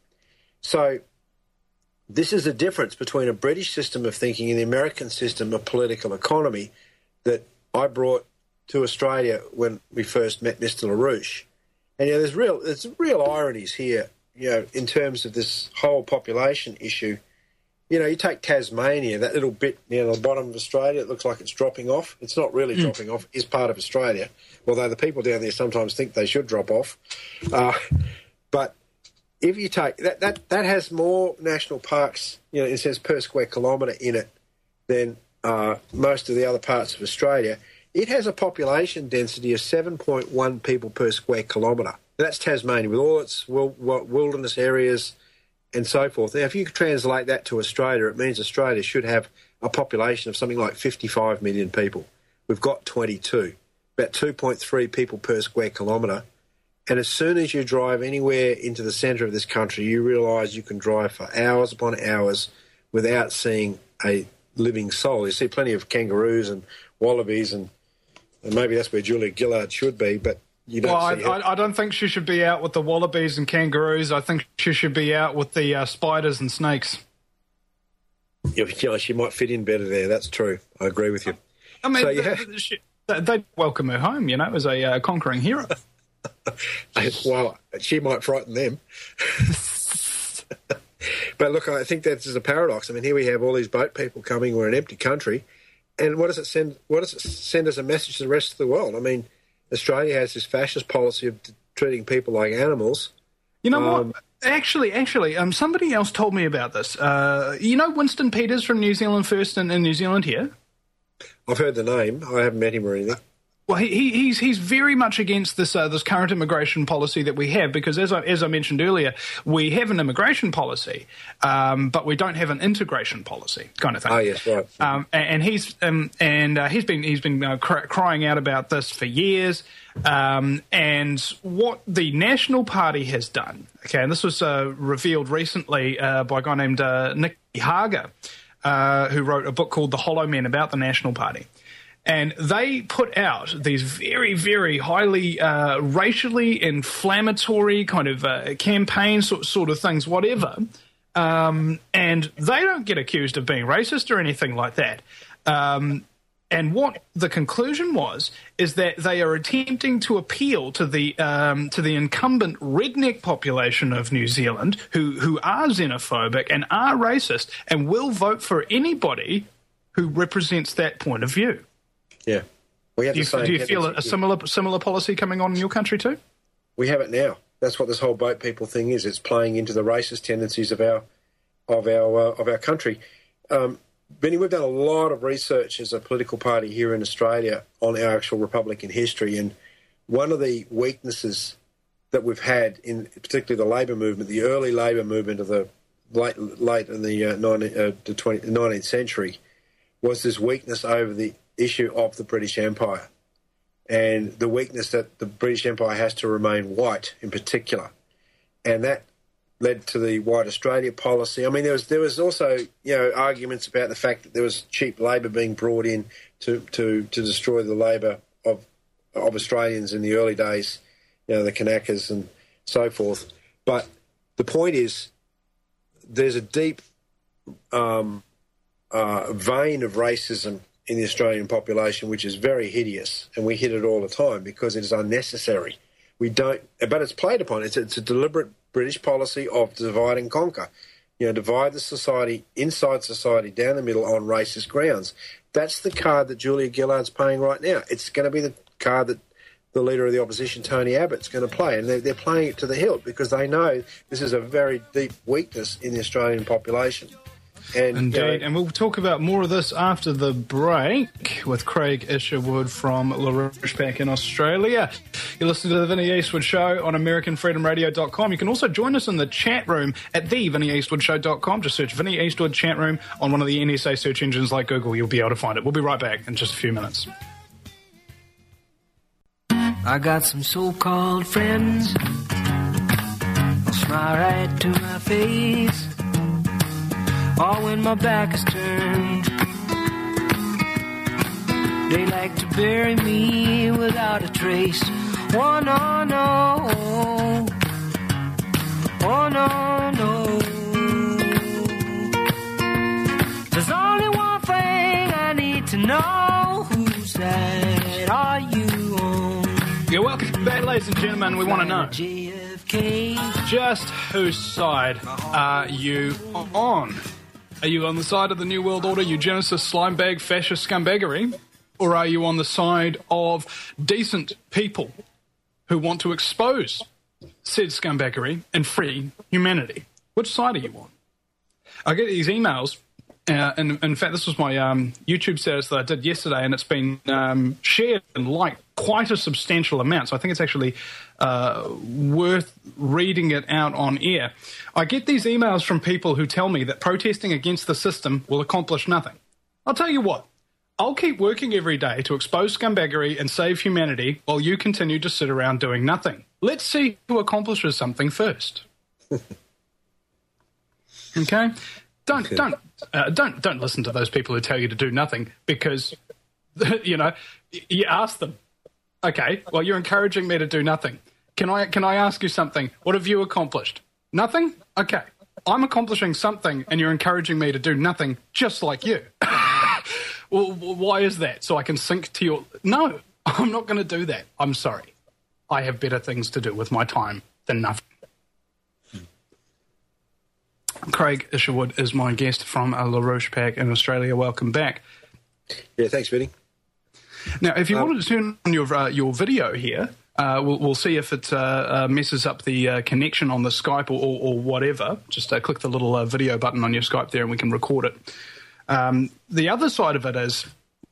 So this is the difference between a British system of thinking and the American system of political economy that I brought to Australia when we first met Mister LaRouche. And you know, there's real there's real ironies here, you know, in terms of this whole population issue. You know, you take Tasmania, that little bit near the bottom of Australia, it looks like it's dropping off. It's not really mm. dropping off. It's part of Australia, although the people down there sometimes think they should drop off. Uh, but if you take that, that, that has more national parks, you know, it says per square kilometre in it than uh, most of the other parts of Australia. It has a population density of seven point one people per square kilometre. That's Tasmania with all its wilderness areas and so forth. Now, if you translate that to Australia, it means Australia should have a population of something like fifty-five million people. We've got twenty-two, about two point three people per square kilometre. And as soon as you drive anywhere into the centre of this country, you realise you can drive for hours upon hours without seeing a living soul. You see plenty of kangaroos and wallabies, and, and maybe that's where Julia Gillard should be, but you don't well, see I, I, I don't think she should be out with the wallabies and kangaroos. I think she should be out with the uh, spiders and snakes. Yeah, you know, she might fit in better there. That's true. I agree with you. I mean, so, yeah. they, they'd welcome her home, you know, as a uh, conquering hero. Well, she might frighten them. But look, I think that's a paradox. I mean, here we have all these boat people coming. We're an empty country. And what does it send? What does it send as a message to the rest of the world? I mean, Australia has this fascist policy of t- treating people like animals. You know um, what? Actually, actually, um, somebody else told me about this. Uh, you know Winston Peters from New Zealand First in, in New Zealand here? I've heard the name. I haven't met him or anything. Well, he, he, he's he's very much against this uh, this current immigration policy that we have because, as I, as I mentioned earlier, we have an immigration policy, um, but we don't have an integration policy, kind of thing. Oh yes, right. Um, and, and he's um, and uh, he's been he's been uh, cry- crying out about this for years. Um, and what the National Party has done, okay, and this was uh, revealed recently uh, by a guy named uh, Nick Hager, uh, who wrote a book called The Hollow Men about the National Party. And they put out these very, very highly uh, racially inflammatory kind of uh, campaign sort, sort of things, whatever. Um, and they don't get accused of being racist or anything like that. Um, and what the conclusion was is that they are attempting to appeal to the um, to the incumbent redneck population of New Zealand who, who are xenophobic and are racist and will vote for anybody who represents that point of view. Yeah. We have do you, the same do you feel a, a similar similar policy coming on in your country too? We have it now. That's what this whole boat people thing is. It's playing into the racist tendencies of our of our uh, of our country. Um, Benny, we've done a lot of research as a political party here in Australia on our actual Republican history, and one of the weaknesses that we've had in particularly the Labor movement, the early Labor movement of the late late in the uh, nineteenth, uh, the twentieth, nineteenth century, was this weakness over the issue of the British Empire and the weakness that the British Empire has to remain white in particular. And that led to the White Australia policy. I mean, there was there was also, you know, arguments about the fact that there was cheap labour being brought in to, to, to destroy the labour of of Australians in the early days, you know, the Kanakas and so forth. But the point is there's a deep um, uh, vein of racism in the Australian population, which is very hideous, and we hit it all the time because it is unnecessary. We don't, but it's played upon. It's, it's a deliberate British policy of divide and conquer. You know, divide the society, inside society, down the middle on racist grounds. That's the card that Julia Gillard's playing right now. It's going to be the card that the leader of the opposition, Tony Abbott's going to play, and they're, they're playing it to the hilt because they know this is a very deep weakness in the Australian population. And, Indeed, you know, and we'll talk about more of this after the break with Craig Isherwood from LaRoche back in Australia. You're listening to the Vinnie Eastwood Show on American Freedom Radio dot com. You can also join us in the chat room at the Vinnie Eastwood Show dot com. Just search Vinnie Eastwood chat room on one of the N S A search engines like Google. You'll be able to find it. We'll be right back in just a few minutes. I got some so-called friends. They'll smile right to my face. Or when my back is turned, they like to bury me without a trace. Oh no, no, oh no, no. There's only one thing I need to know. Whose side are you on? You're welcome back, ladies and gentlemen. We want to know just whose side are you on? Are you on the side of the New World Order, eugenicist, slimebag, fascist scumbaggery? Or are you on the side of decent people who want to expose said scumbaggery and free humanity? Which side are you on? I get these emails, uh, and in fact, this was my um, YouTube status that I did yesterday, and it's been um, shared and liked quite a substantial amount, so I think it's actually uh, worth reading it out on air. I get these emails from people who tell me that protesting against the system will accomplish nothing. I'll tell you what, I'll keep working every day to expose scumbaggery and save humanity while you continue to sit around doing nothing. Let's see who accomplishes something first. Okay? Don't don't uh, don't don't listen to those people who tell you to do nothing because, you know, you ask them. Okay, well, you're encouraging me to do nothing. Can I can I ask you something? What have you accomplished? Nothing? Okay. I'm accomplishing something, and you're encouraging me to do nothing just like you. Well, why is that? So I can sink to your... No, I'm not going to do that. I'm sorry. I have better things to do with my time than nothing. Craig Isherwood is my guest from uh, LaRoche Pack in Australia. Welcome back. Yeah, thanks, Benny. Now, if you um, wanted to turn on your uh, your video here, uh, we'll, we'll see if it uh, uh, messes up the uh, connection on the Skype or, or, or whatever. Just uh, click the little uh, video button on your Skype there and we can record it. Um, the other side of it is,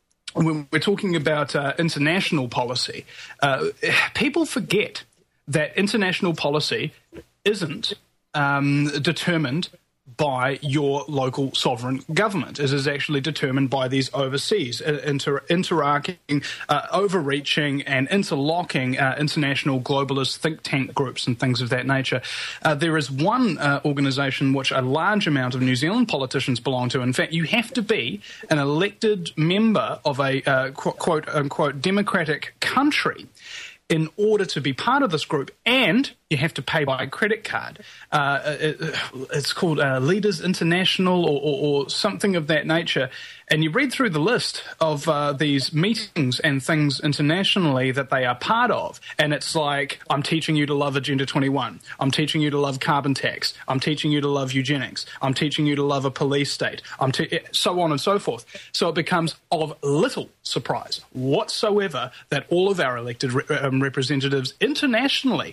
when we're talking about uh, international policy, uh, people forget that international policy isn't um, determined by your local sovereign government. It is actually determined by these overseas, inter- interacting, uh, overreaching and interlocking uh, international globalist think tank groups and things of that nature. Uh, there is one uh, organisation which a large amount of New Zealand politicians belong to. In fact, you have to be an elected member of a uh, quote unquote democratic country in order to be part of this group, and you have to pay by credit card. Uh, it, it's called uh, Leaders International or, or, or something of that nature. And you read through the list of uh, these meetings and things internationally that they are part of, and it's like, I'm teaching you to love Agenda twenty-one. I'm teaching you to love carbon tax. I'm teaching you to love eugenics. I'm teaching you to love a police state. I'm te- so on and so forth. So it becomes of little surprise whatsoever that all of our elected re- um, representatives internationally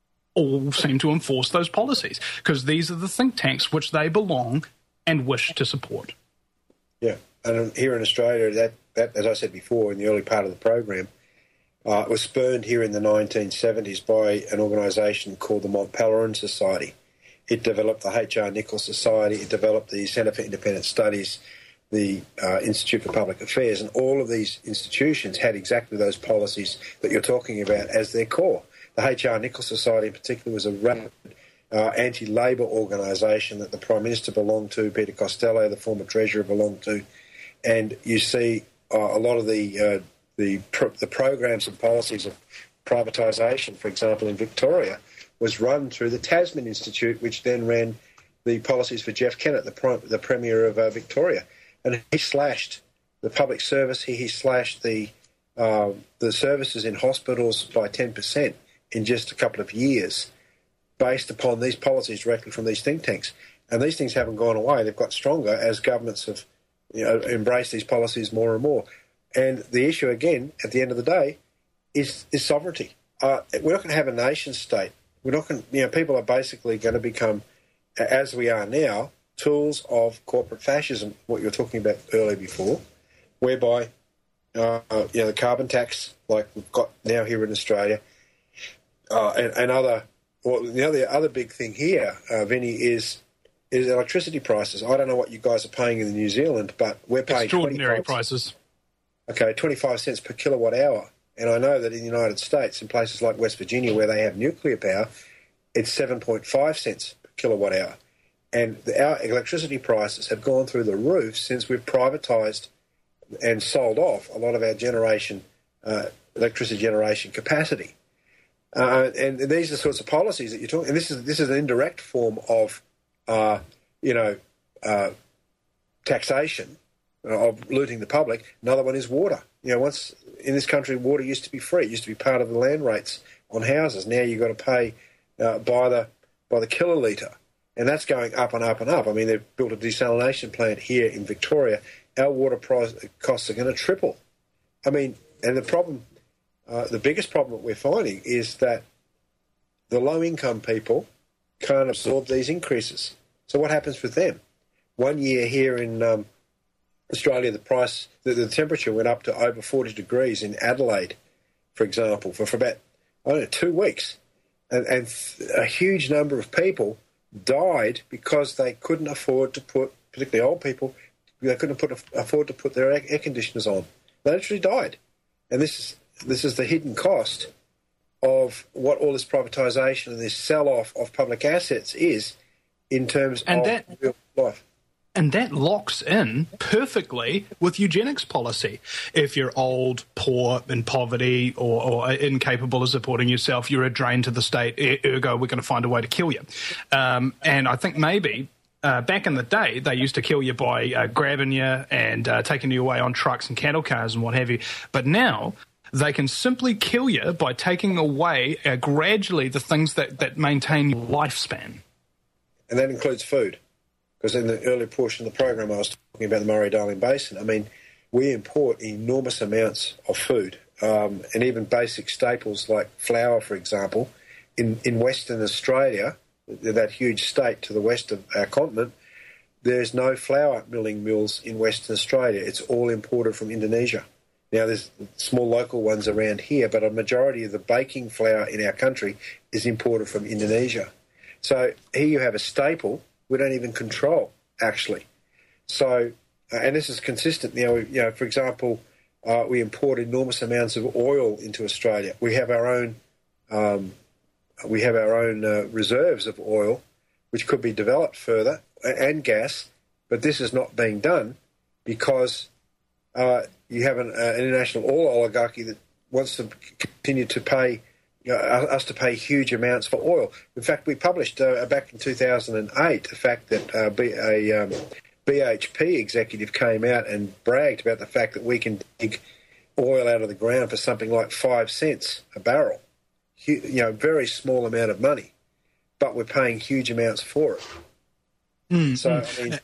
all seem to enforce those policies, because these are the think tanks which they belong and wish to support. Yeah, and here in Australia, that, that as I said before in the early part of the program, uh, it was spurned here in the nineteen seventies by an organisation called the Mont Pelerin Society. It developed the H R Nichols Society, it developed the Centre for Independent Studies, the uh, Institute for Public Affairs, and all of these institutions had exactly those policies that you're talking about as their core. The H R Nichols Society in particular was a rapid uh, anti-Labor organisation that the Prime Minister belonged to, Peter Costello, the former Treasurer, belonged to, and you see uh, a lot of the uh, the, pro- the programs and policies of privatisation, for example, in Victoria, was run through the Tasman Institute, which then ran the policies for Jeff Kennett, the, Prime, the Premier of uh, Victoria. And he slashed the public service, he, he slashed the uh, the services in hospitals by ten percent in just a couple of years, based upon these policies directly from these think tanks. And these things haven't gone away. They've got stronger as governments have, you know, embraced these policies more and more. And the issue, again, at the end of the day, is, is sovereignty. Uh, we're not going to have a nation state. We're not going to, you know, people are basically going to become, as we are now, tools of corporate fascism, what you were talking about earlier before, whereby, uh, you know, the carbon tax, like we've got now here in Australia, uh, and, and other, well, the other other big thing here, uh, Vinny, is is electricity prices. I don't know what you guys are paying in New Zealand, but we're paying extraordinary prices. Okay, twenty-five cents per kilowatt hour. And I know that in the United States, in places like West Virginia, where they have nuclear power, it's seven point five cents per kilowatt hour. And the, our electricity prices have gone through the roof since we've privatised and sold off a lot of our generation, uh, electricity generation capacity. Uh, and these are the sorts of policies that you're talking. And this is this is an indirect form of, uh, you know, uh, taxation, of looting the public. Another one is water. You know, once in this country, water used to be free. It used to be part of the land rates on houses. Now you've got to pay uh, by the by the kilolitre. And that's going up and up and up. I mean, they've built a desalination plant here in Victoria. Our water price, costs are going to triple. I mean, and the problem, uh, the biggest problem that we're finding is that the low-income people can't absorb these increases. So what happens with them? One year here in um, Australia, the price, the, the temperature went up to over forty degrees in Adelaide, for example, for, for about, I don't know, two weeks. And, and th- a huge number of people died because they couldn't afford to put, particularly old people, they couldn't put, afford to put their air conditioners on. They literally died. And this is this is the hidden cost of what all this privatisation and this sell-off of public assets is in terms and of that, real life. And that locks in perfectly with eugenics policy. If you're old, poor, in poverty, or, or incapable of supporting yourself, you're a drain to the state, ergo we're going to find a way to kill you. Um, and I think maybe uh, back in the day, they used to kill you by uh, grabbing you and uh, taking you away on trucks and cattle cars and what have you. But now they can simply kill you by taking away uh, gradually the things that, that maintain your lifespan. And that includes food. Because in the earlier portion of the program I was talking about the Murray-Darling Basin. I mean, we import enormous amounts of food, um, and even basic staples like flour, for example. In, in Western Australia, that huge state to the west of our continent, there's no flour milling mills in Western Australia. It's all imported from Indonesia. Now, there's small local ones around here, but a majority of the baking flour in our country is imported from Indonesia. So here you have a staple we don't even control, actually. So, uh, and this is consistent. You know, you know for example, uh, we import enormous amounts of oil into Australia. We have our own, um, we have our own uh, reserves of oil, which could be developed further, and gas, but this is not being done because uh, you have an uh, international oil oligarchy that wants to continue to pay you know, us to pay huge amounts for oil. In fact, we published uh, back in two thousand eight the fact that uh, B, a um, B H P executive came out and bragged about the fact that we can dig oil out of the ground for something like five cents a barrel. You know, very small amount of money, but we're paying huge amounts for it. Mm, so, mm. I mean...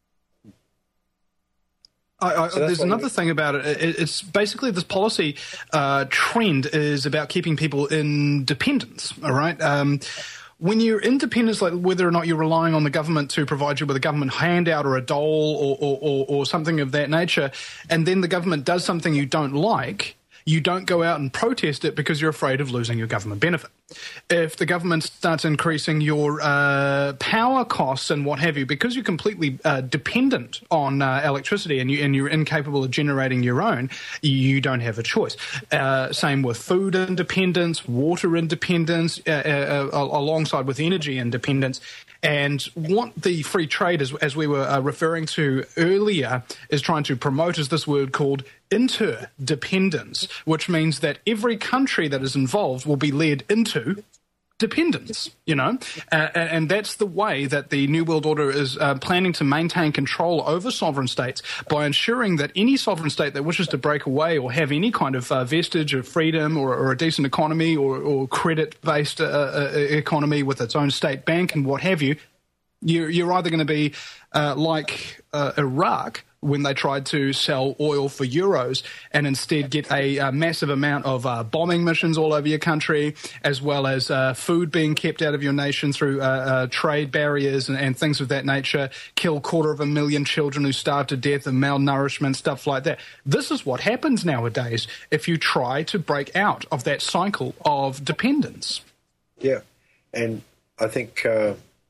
I, I, so there's another thing about it. it. It's basically this policy uh, trend is about keeping people in dependence, all right? Um, when you're in dependence, like whether or not you're relying on the government to provide you with a government handout or a dole or, or, or, or something of that nature, and then the government does something you don't like, you don't go out and protest it because you're afraid of losing your government benefit. If the government starts increasing your uh, power costs and what have you, because you're completely uh, dependent on uh, electricity and, you, and you're incapable of generating your own, you don't have a choice. Uh, same with food independence, water independence, uh, uh, uh, alongside with energy independence. And what the free trade, as, as we were uh, referring to earlier, is trying to promote is this word called interdependence, which means that every country that is involved will be led into dependence, you know, uh, and that's the way that the New World Order is uh, planning to maintain control over sovereign states by ensuring that any sovereign state that wishes to break away or have any kind of uh, vestige of freedom or, or a decent economy or, or credit-based uh, uh, economy with its own state bank and what have you, you're, you're either going to be uh, like uh, Iraq, when they tried to sell oil for euros and instead get a, a massive amount of uh, bombing missions all over your country, as well as uh, food being kept out of your nation through uh, uh, trade barriers and, and things of that nature, kill quarter of a million children who starve to death of malnourishment, stuff like that. This is what happens nowadays if you try to break out of that cycle of dependence. Yeah, and I think... Uh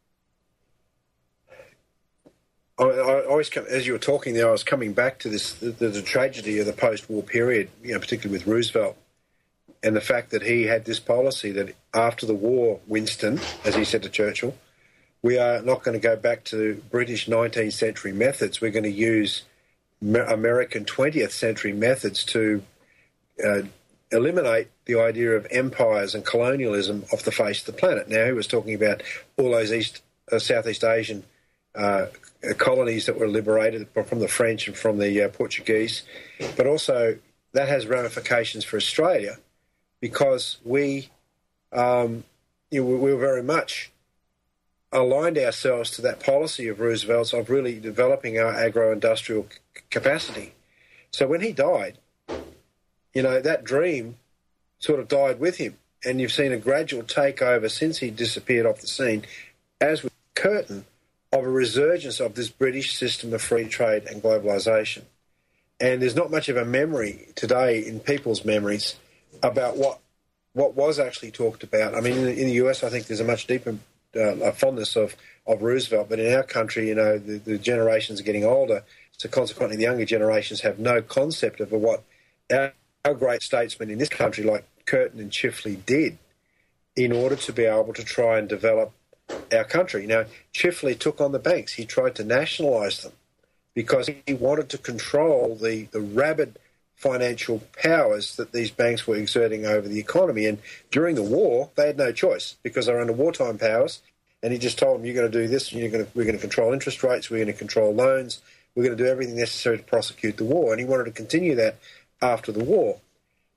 I, I always, come, as you were talking there, I was coming back to this, the, the tragedy of the post-war period, you know, particularly with Roosevelt, and the fact that he had this policy that after the war, Winston, as he said to Churchill, we are not going to go back to British nineteenth century methods. We're going to use American twentieth century methods to uh, eliminate the idea of empires and colonialism off the face of the planet. Now, he was talking about all those East, uh, Southeast Asian uh colonies that were liberated from the French and from the uh, Portuguese, but also that has ramifications for Australia because we, um, you know, we were very much aligned ourselves to that policy of Roosevelt's of really developing our agro-industrial c- capacity. So when he died, you know, that dream sort of died with him, and you've seen a gradual takeover since he disappeared off the scene, as with Curtin, of a resurgence of this British system of free trade and globalisation. And there's not much of a memory today in people's memories about what what was actually talked about. I mean, in the, in the U S, I think there's a much deeper uh, fondness of, of Roosevelt, but in our country, you know, the, the generations are getting older, so consequently the younger generations have no concept of what our, our great statesmen in this country, like Curtin and Chifley, did in order to be able to try and develop our country. Now, Chifley took on the banks. He tried to nationalise them because he wanted to control the, the rabid financial powers that these banks were exerting over the economy. And during the war, they had no choice because they were under wartime powers. And he just told them, you're going to do this, and you're going to, we're going to control interest rates, we're going to control loans, we're going to do everything necessary to prosecute the war. And he wanted to continue that after the war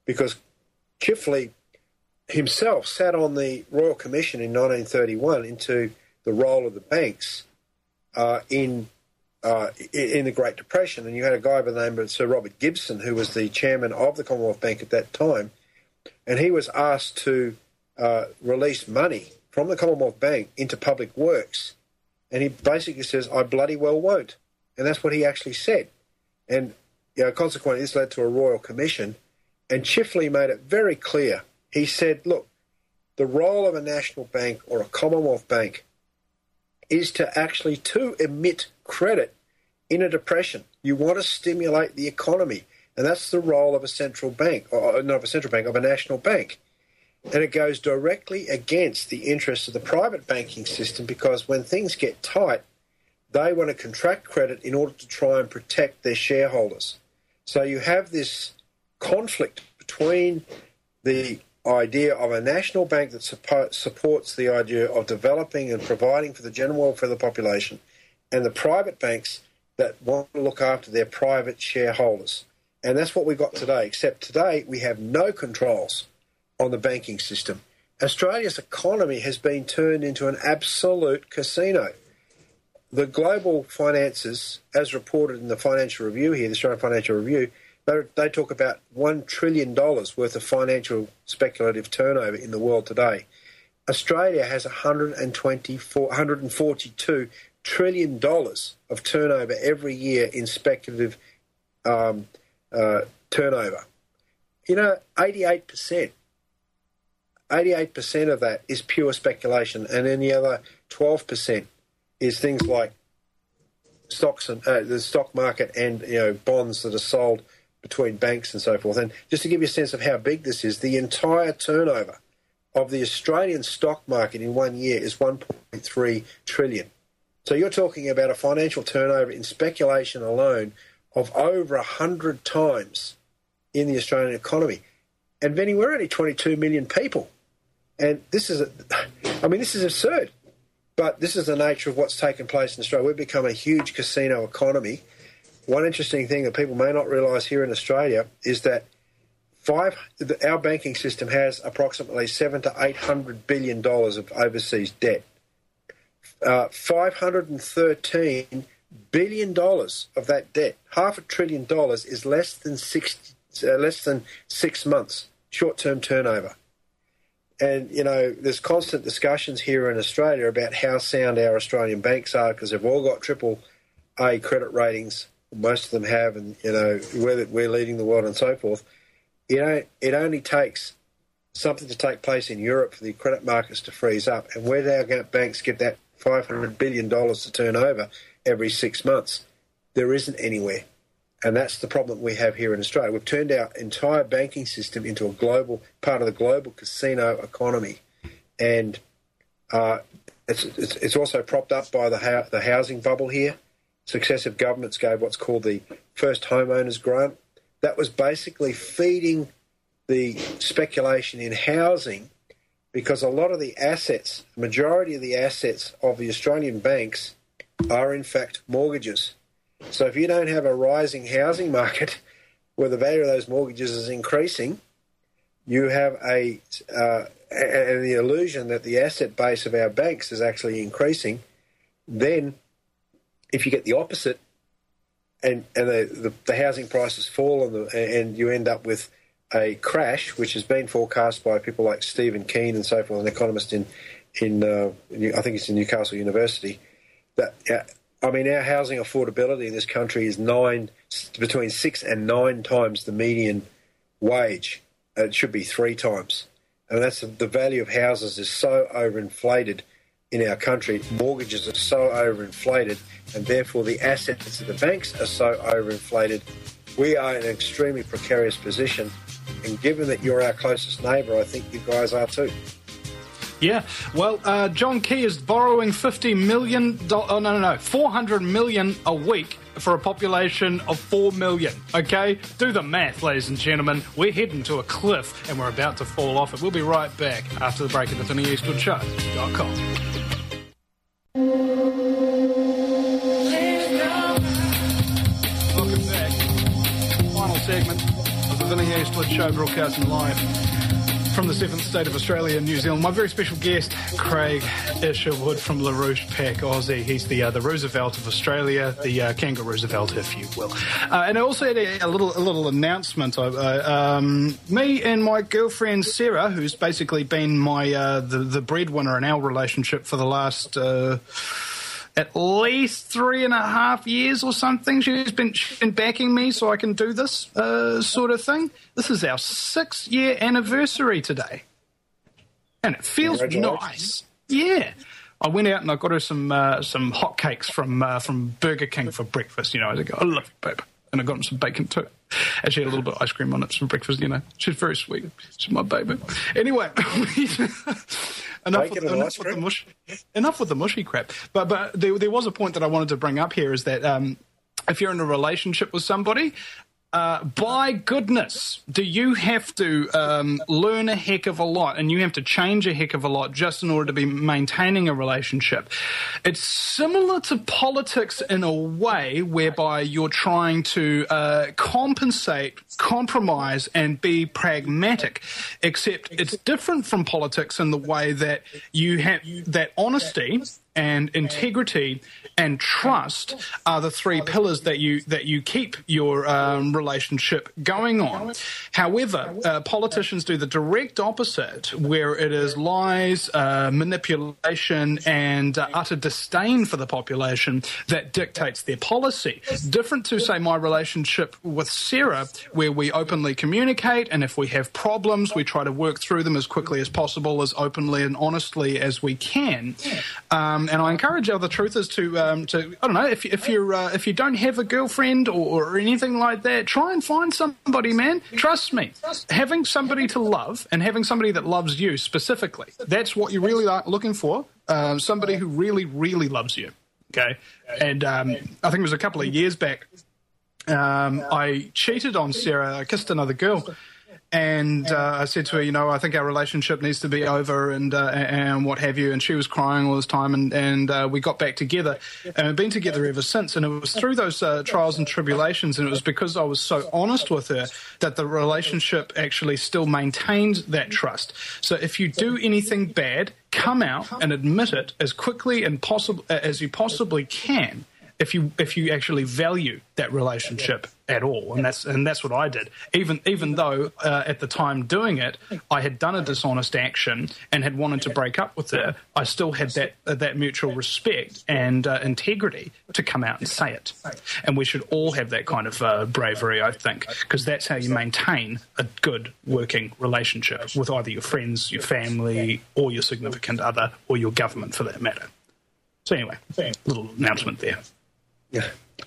because Chifley himself sat on the Royal Commission in nineteen thirty-one into the role of the banks uh, in uh, in the Great Depression. And you had a guy by the name of Sir Robert Gibson, who was the chairman of the Commonwealth Bank at that time, and he was asked to uh, release money from the Commonwealth Bank into public works. And he basically says, I bloody well won't. And that's what he actually said. And you know, consequently, this led to a Royal Commission. And Chifley made it very clear. He said, look, the role of a national bank or a Commonwealth Bank is to actually to emit credit in a depression. You want to stimulate the economy. And that's the role of a central bank, or not of a central bank, of a national bank. And it goes directly against the interests of the private banking system, because when things get tight, they want to contract credit in order to try and protect their shareholders. So you have this conflict between the idea of a national bank that support, supports the idea of developing and providing for the general welfare of the population, and the private banks that want to look after their private shareholders. And that's what we've got today, except today we have no controls on the banking system. Australia's economy has been turned into an absolute casino. The global finances, as reported in the Financial Review here, the Australian Financial Review, they, they talk about one trillion dollars worth of financial speculative turnover in the world today. Australia has one hundred twenty-four, one hundred forty-two trillion dollars of turnover every year in speculative um, uh, turnover. You know, eighty-eight percent. eighty-eight percent of that is pure speculation, and then the other twelve percent is things like stocks and uh, the stock market and you know bonds that are sold between banks and so forth. And just to give you a sense of how big this is, the entire turnover of the Australian stock market in one year is one point three trillion. So you're talking about a financial turnover in speculation alone of over one hundred times in the Australian economy. And Benny, we're only twenty-two million people. And this is, a, I mean, this is absurd. But this is the nature of what's taken place in Australia. We've become a huge casino economy. One interesting thing that people may not realise here in Australia is that five, our banking system has approximately seven to eight hundred billion dollars of overseas debt. Uh, five hundred thirteen billion dollars of that debt, half a trillion dollars, is less than six, uh, less than six months short-term turnover. And, you know, there's constant discussions here in Australia about how sound our Australian banks are, because they've all got triple A credit ratings. Most of them have, and, you know, we're, we're leading the world and so forth. You know, it only takes something to take place in Europe for the credit markets to freeze up. And where do our banks get that five hundred billion dollars to turn over every six months? There isn't anywhere. And that's the problem we have here in Australia. We've turned our entire banking system into a global part of the global casino economy, and uh, it's, it's it's also propped up by the the housing bubble here. Successive governments gave what's called the first homeowners grant. That was basically feeding the speculation in housing, because a lot of the assets, majority of the assets of the Australian banks are in fact mortgages. So if you don't have a rising housing market where the value of those mortgages is increasing, you have a uh, and the illusion that the asset base of our banks is actually increasing. Then if you get the opposite, and, and the, the, the housing prices fall and, the, and you end up with a crash, which has been forecast by people like Stephen Keen and so forth, an economist in, in uh, I think it's in Newcastle University, that... Uh, I mean, our housing affordability in this country is nine, between six and nine times the median wage. It should be three times. And that's the, the value of houses is so overinflated in our country. Mortgages are so overinflated, and therefore the assets of the banks are so overinflated. We are in an extremely precarious position. And given that you're our closest neighbour, I think you guys are too. Yeah, well, uh, John Key is borrowing fifty million dollars, oh, no, no, no, four hundred million dollars a week for a population of four million, okay? Do the math, ladies and gentlemen. We're heading to a cliff and we're about to fall off it. We'll be right back after the break at the Vinnie Eastwood Show dot com. Welcome back. Final segment. the Vinny Ashford Show, broadcasting live from the seventh state of Australia and New Zealand. My very special guest, Craig Isherwood from LaRouche Pack Aussie. He's the uh, the Roosevelt of Australia, the uh, Kangaroo Roosevelt, if you will. Uh, and I also had a, a little a little announcement. Uh, um, me and my girlfriend Sarah, who's basically been my uh, the the breadwinner in our relationship for the last. Uh, At least three and a half years or something. She's been, she's been backing me so I can do this uh, sort of thing. This is our six-year anniversary today. And it feels nice. Yeah. I went out and I got her some uh, some hotcakes from uh, from Burger King for breakfast. You know, I go, I love you, babe. And I got him some bacon too. Actually, had a little bit of ice cream on it for breakfast, you know. She's very sweet. She's my baby. Anyway, enough, with, enough, with the mush, enough with the mushy crap. But but there, there was a point that I wanted to bring up here is that um, if you're in a relationship with somebody, uh, by goodness, do you have to um, learn a heck of a lot and you have to change a heck of a lot just in order to be maintaining a relationship. It's similar to politics in a way whereby you're trying to uh, compensate, compromise, and be pragmatic, except it's different from politics in the way that you have that honesty and integrity and trust are the three pillars that you that you keep your um, relationship going on. However, uh, politicians do the direct opposite, where it is lies, uh, manipulation, and uh, utter disdain for the population that dictates their policy. Different to, say, my relationship with Sarah, where we openly communicate, and if we have problems, we try to work through them as quickly as possible, as openly and honestly as we can. Um, and I encourage other truthers to, um, to I don't know, if, if you're uh, if you don't have a girlfriend or, or anything like that, try and find somebody, man. Trust me, having somebody to love and having somebody that loves you specifically, that's what you're really looking for. Uh, somebody who really, really loves you. Okay, and um, I think it was a couple of years back. Um, I cheated on Sarah. I kissed another girl. And uh, I said to her, you know, I think our relationship needs to be over and uh, and what have you. And she was crying all this time. And, and uh, we got back together and we've been together ever since. And it was through those uh, trials and tribulations. And it was because I was so honest with her that the relationship actually still maintained that trust. So if you do anything bad, come out and admit it as quickly and possible as you possibly can. If you if you actually value that relationship at all, and that's and that's what I did. Even even though uh, at the time doing it, I had done a dishonest action and had wanted to break up with her, I still had that uh, that mutual respect and uh, integrity to come out and say it. And we should all have that kind of uh, bravery, I think, because that's how you maintain a good working relationship with either your friends, your family, or your significant other, or your government for that matter. So anyway, little announcement there. Yeah.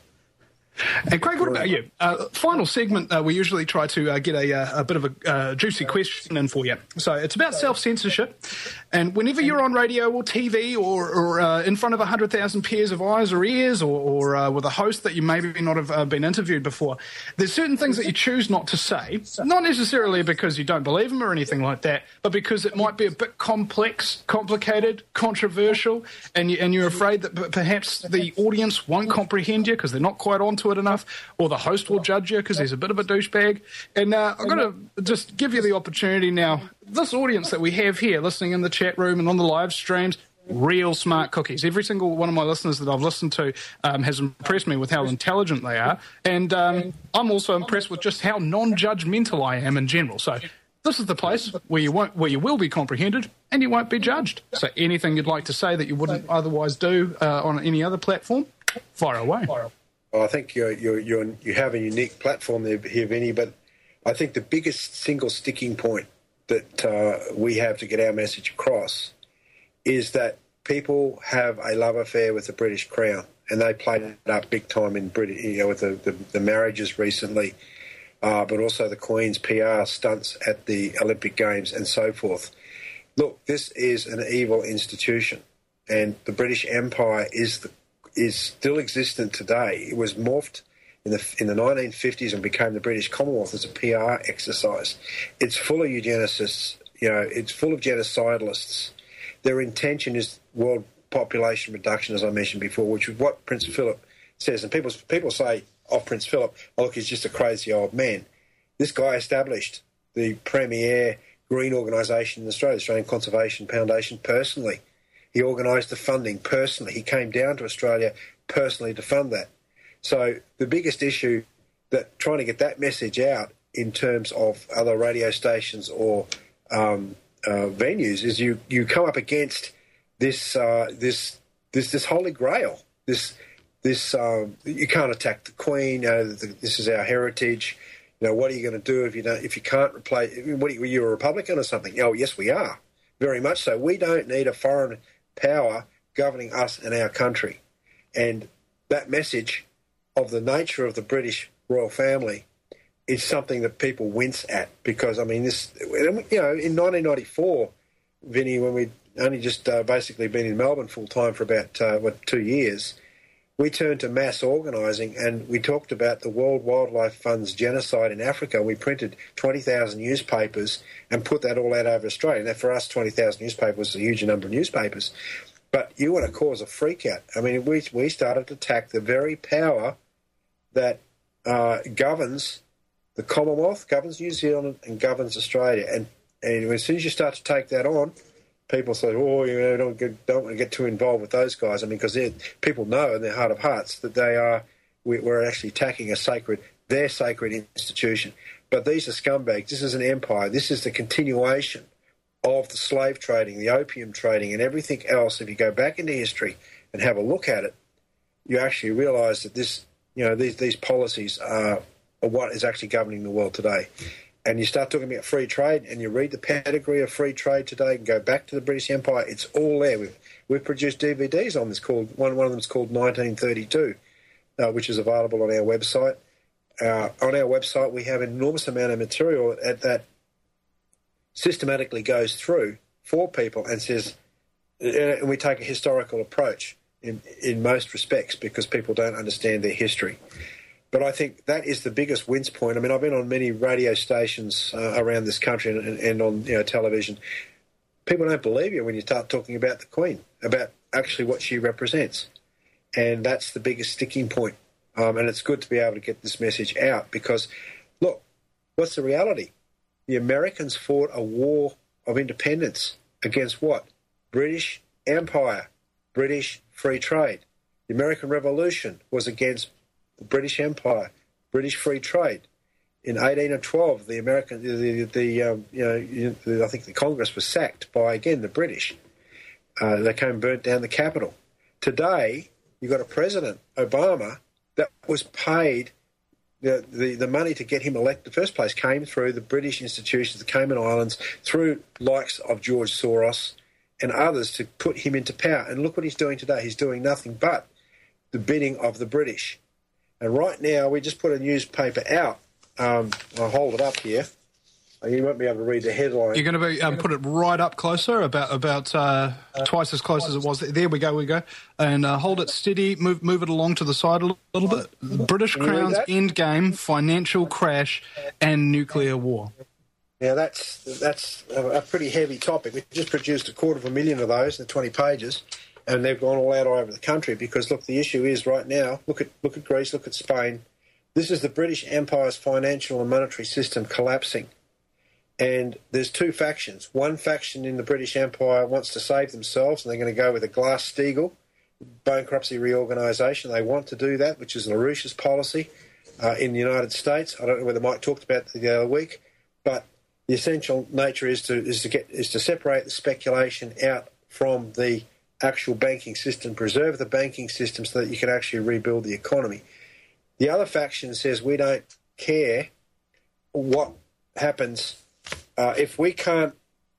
And Craig, what about you? Uh, final segment, uh, we usually try to uh, get a, uh, a bit of a uh, juicy question in for you. So it's about self-censorship. And whenever you're on radio or T V or, or uh, in front of one hundred thousand pairs of eyes or ears or, or uh, with a host that you maybe not have uh, been interviewed before, there's certain things that you choose not to say, not necessarily because you don't believe them or anything like that, but because it might be a bit complex, complicated, controversial, and, you, and you're afraid that p- perhaps the audience won't comprehend you because they're not quite onto it enough, or the host will judge you because he's a bit of a douchebag. And uh, I'm going to just give you the opportunity now. This audience that we have here listening in the chat room and on the live streams, real smart cookies. Every single one of my listeners that I've listened to um, has impressed me with how intelligent they are. And um, I'm also impressed with just how non-judgmental I am in general. So this is the place where you won't, where you will be comprehended and you won't be judged. So anything you'd like to say that you wouldn't otherwise do uh, on any other platform, fire away. Well, I think you're, you're, you're, you have a unique platform there here, Vinny, but I think the biggest single sticking point that uh, we have to get our message across is that people have a love affair with the British Crown, and they played it up big time in Britain, you know, with the, the, the marriages recently, uh, but also the Queen's P R stunts at the Olympic Games and so forth. Look, this is an evil institution, and the British Empire is the is still existent today. It was morphed in the in the nineteen fifties and became the British Commonwealth as a P R exercise. It's full of eugenicists, you know, it's full of genocidalists. Their intention is world population reduction, as I mentioned before, which is what Prince Philip says. And people people say of Prince Philip, oh, look, he's just a crazy old man. This guy established the premier green organisation in Australia, Australian Conservation Foundation, personally. He organised the funding personally. He came down to Australia personally to fund that. So the biggest issue that trying to get that message out in terms of other radio stations or um, uh, venues is you, you come up against this uh, this this this holy grail. This this um, you can't attack the Queen. You know, the, this is our heritage. You know, what are you going to do if you don't if you can't replace? What are you, are you a Republican or something? Oh, yes, we are, very much so. We don't need a foreign power governing us and our country, and that message of the nature of the British royal family is something that people wince at because, I mean, this, you know, in nineteen ninety-four, Vinny, when we'd only just uh, basically been in Melbourne full time for about, uh, what, two years, we turned to mass organising and we talked about the World Wildlife Fund's genocide in Africa. We printed twenty thousand newspapers and put that all out over Australia. Now, for us, twenty thousand newspapers is a huge number of newspapers. But you want to cause a freak out. I mean, we, we started to attack the very power that uh, governs the Commonwealth, governs New Zealand, and governs Australia. And, and as soon as you start to take that on, people say, oh, you know, don't, get, don't want to get too involved with those guys. I mean, because people know in their heart of hearts that they are, we, we're actually attacking a sacred, their sacred institution. But these are scumbags. This is an empire. This is the continuation of the slave trading, the opium trading, and everything else. If you go back into history and have a look at it, you actually realise that this, you know, these these policies are, are what is actually governing the world today. And you start talking about free trade, and you read the pedigree of free trade today, and go back to the British Empire. It's all there. We've we've produced D V Ds on this. Called one one of them is called nineteen thirty-two, uh, which is available on our website. Uh, on our website, we have an enormous amount of material at that. Systematically goes through for people and says, and we take a historical approach in, in most respects because people don't understand their history. But I think that is the biggest wince point. I mean, I've been on many radio stations uh, around this country and, and on you know television. People don't believe you when you start talking about the Queen, about actually what she represents. And that's the biggest sticking point. Um, and it's good to be able to get this message out because, look, what's the reality? The Americans fought a war of independence against what? British Empire, British free trade. The American Revolution was against the British Empire, British free trade. In eighteen twelve, the American, the, the um, you know, the, I think the Congress was sacked by again the British. Uh, they came and burnt down the Capitol. Today, you've got a president, Obama, that was paid. The, the, the money to get him elected in the first place came through the British institutions, the Cayman Islands, through likes of George Soros and others to put him into power. And look what he's doing today. He's doing nothing but the bidding of the British. And right now, we just put a newspaper out. Um, I'll hold it up here. You won't be able to read the headline. You're going to be um, put it right up closer, about about uh, uh, twice as close as it was. There we go, we go. And uh, hold it steady, move move it along to the side a little bit. British Crown's endgame, financial crash and nuclear war. Now, that's that's a pretty heavy topic. We just produced a quarter of a million of those in twenty pages, and they've gone all out all over the country because, look, the issue is right now, look at look at Greece, look at Spain. This is the British Empire's financial and monetary system collapsing. And there's two factions. One faction in the British Empire wants to save themselves, and they're going to go with a Glass-Steagall bankruptcy reorganisation. They want to do that, which is LaRouche's policy uh, in the United States. I don't know whether Mike talked about it the other week, but the essential nature is to is to get is to separate the speculation out from the actual banking system, preserve the banking system so that you can actually rebuild the economy. The other faction says we don't care what happens. Uh, if we can't,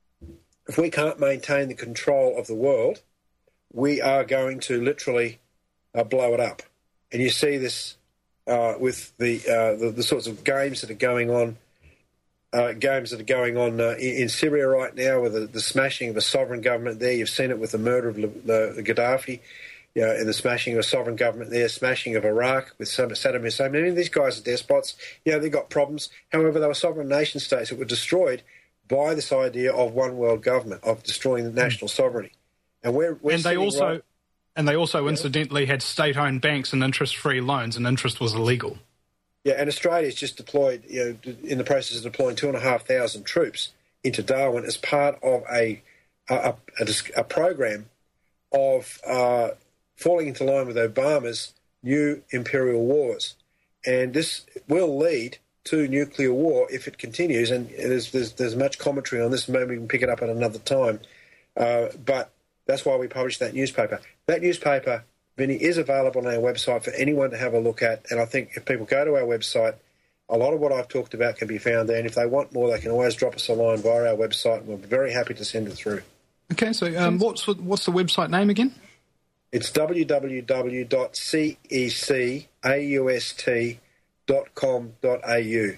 if we can't maintain the control of the world, we are going to literally uh, blow it up. And you see this uh, with the, uh, the the sorts of games that are going on, uh, games that are going on uh, in, in Syria right now, with the, the smashing of a sovereign government there. You've seen it with the murder of Le, Le, Gaddafi, you know, and the smashing of a sovereign government there, smashing of Iraq with Saddam Hussein. Many of these guys are despots. Yeah, they've got problems. However, they were sovereign nation states that were destroyed by this idea of one world government, of destroying the national sovereignty. And we're, we're and they also, right, and they also yeah. incidentally had state-owned banks and interest-free loans, and interest was illegal. Yeah, and Australia's just deployed, you know, in the process of deploying two and a half thousand troops into Darwin as part of a a, a, a program of uh, falling into line with Obama's new imperial wars. And this will lead to nuclear war if it continues. And there's there's, there's much commentary on this. Maybe we can pick it up at another time. Uh, but that's why we published that newspaper. That newspaper, Vinny, is available on our website for anyone to have a look at. And I think if people go to our website, a lot of what I've talked about can be found there. And if they want more, they can always drop us a line via our website, and we'll be very happy to send it through. Okay, so um, what's what's the website name again? It's w w w dot c e c a u s t dot com dot a u.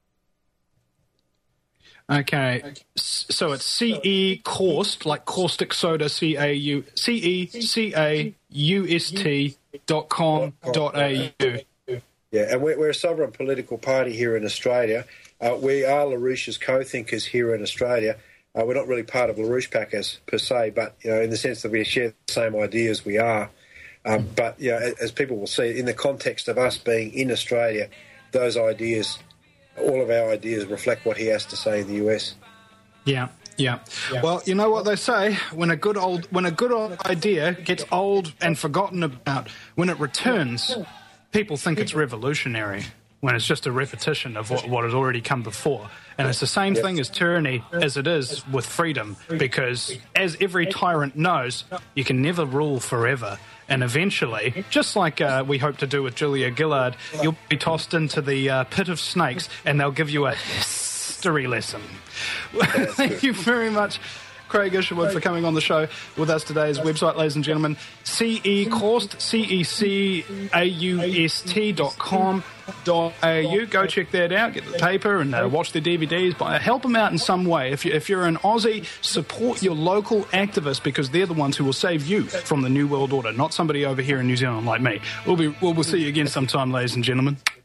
Okay, so it's C E Caust, like caustic soda, C A U C E C A U S T dot com dot A U. Yeah, and we're, we're a sovereign political party here in Australia. Uh, we are LaRouche's co-thinkers here in Australia. Uh, we're not really part of LaRouche Pack as per se, but you know, in the sense that we share the same ideas, we are. Um, but you know, as, as people will see, in the context of us being in Australia, those ideas, all of our ideas, reflect what he has to say in the U S. Yeah. Yeah. yeah. Well, you know what they say, when a good old when a good old idea gets old and forgotten about, when it returns, people think it's revolutionary, when it's just a repetition of what, what has already come before. And it's the same thing as tyranny as it is with freedom, because as every tyrant knows, you can never rule forever. And eventually, just like uh, we hope to do with Julia Gillard, you'll be tossed into the uh, pit of snakes and they'll give you a history lesson. Thank you very much, Craig Isherwood, for coming on the show with us today. His website, ladies and gentlemen, C E Caust, C E C A U S T dot com dot A U. Go check that out, get the paper and uh, watch the D V Ds. But help them out in some way. If, you, if you're an Aussie, support your local activists, because they're the ones who will save you from the New World Order, not somebody over here in New Zealand like me. We'll, be, we'll, we'll see you again sometime, ladies and gentlemen.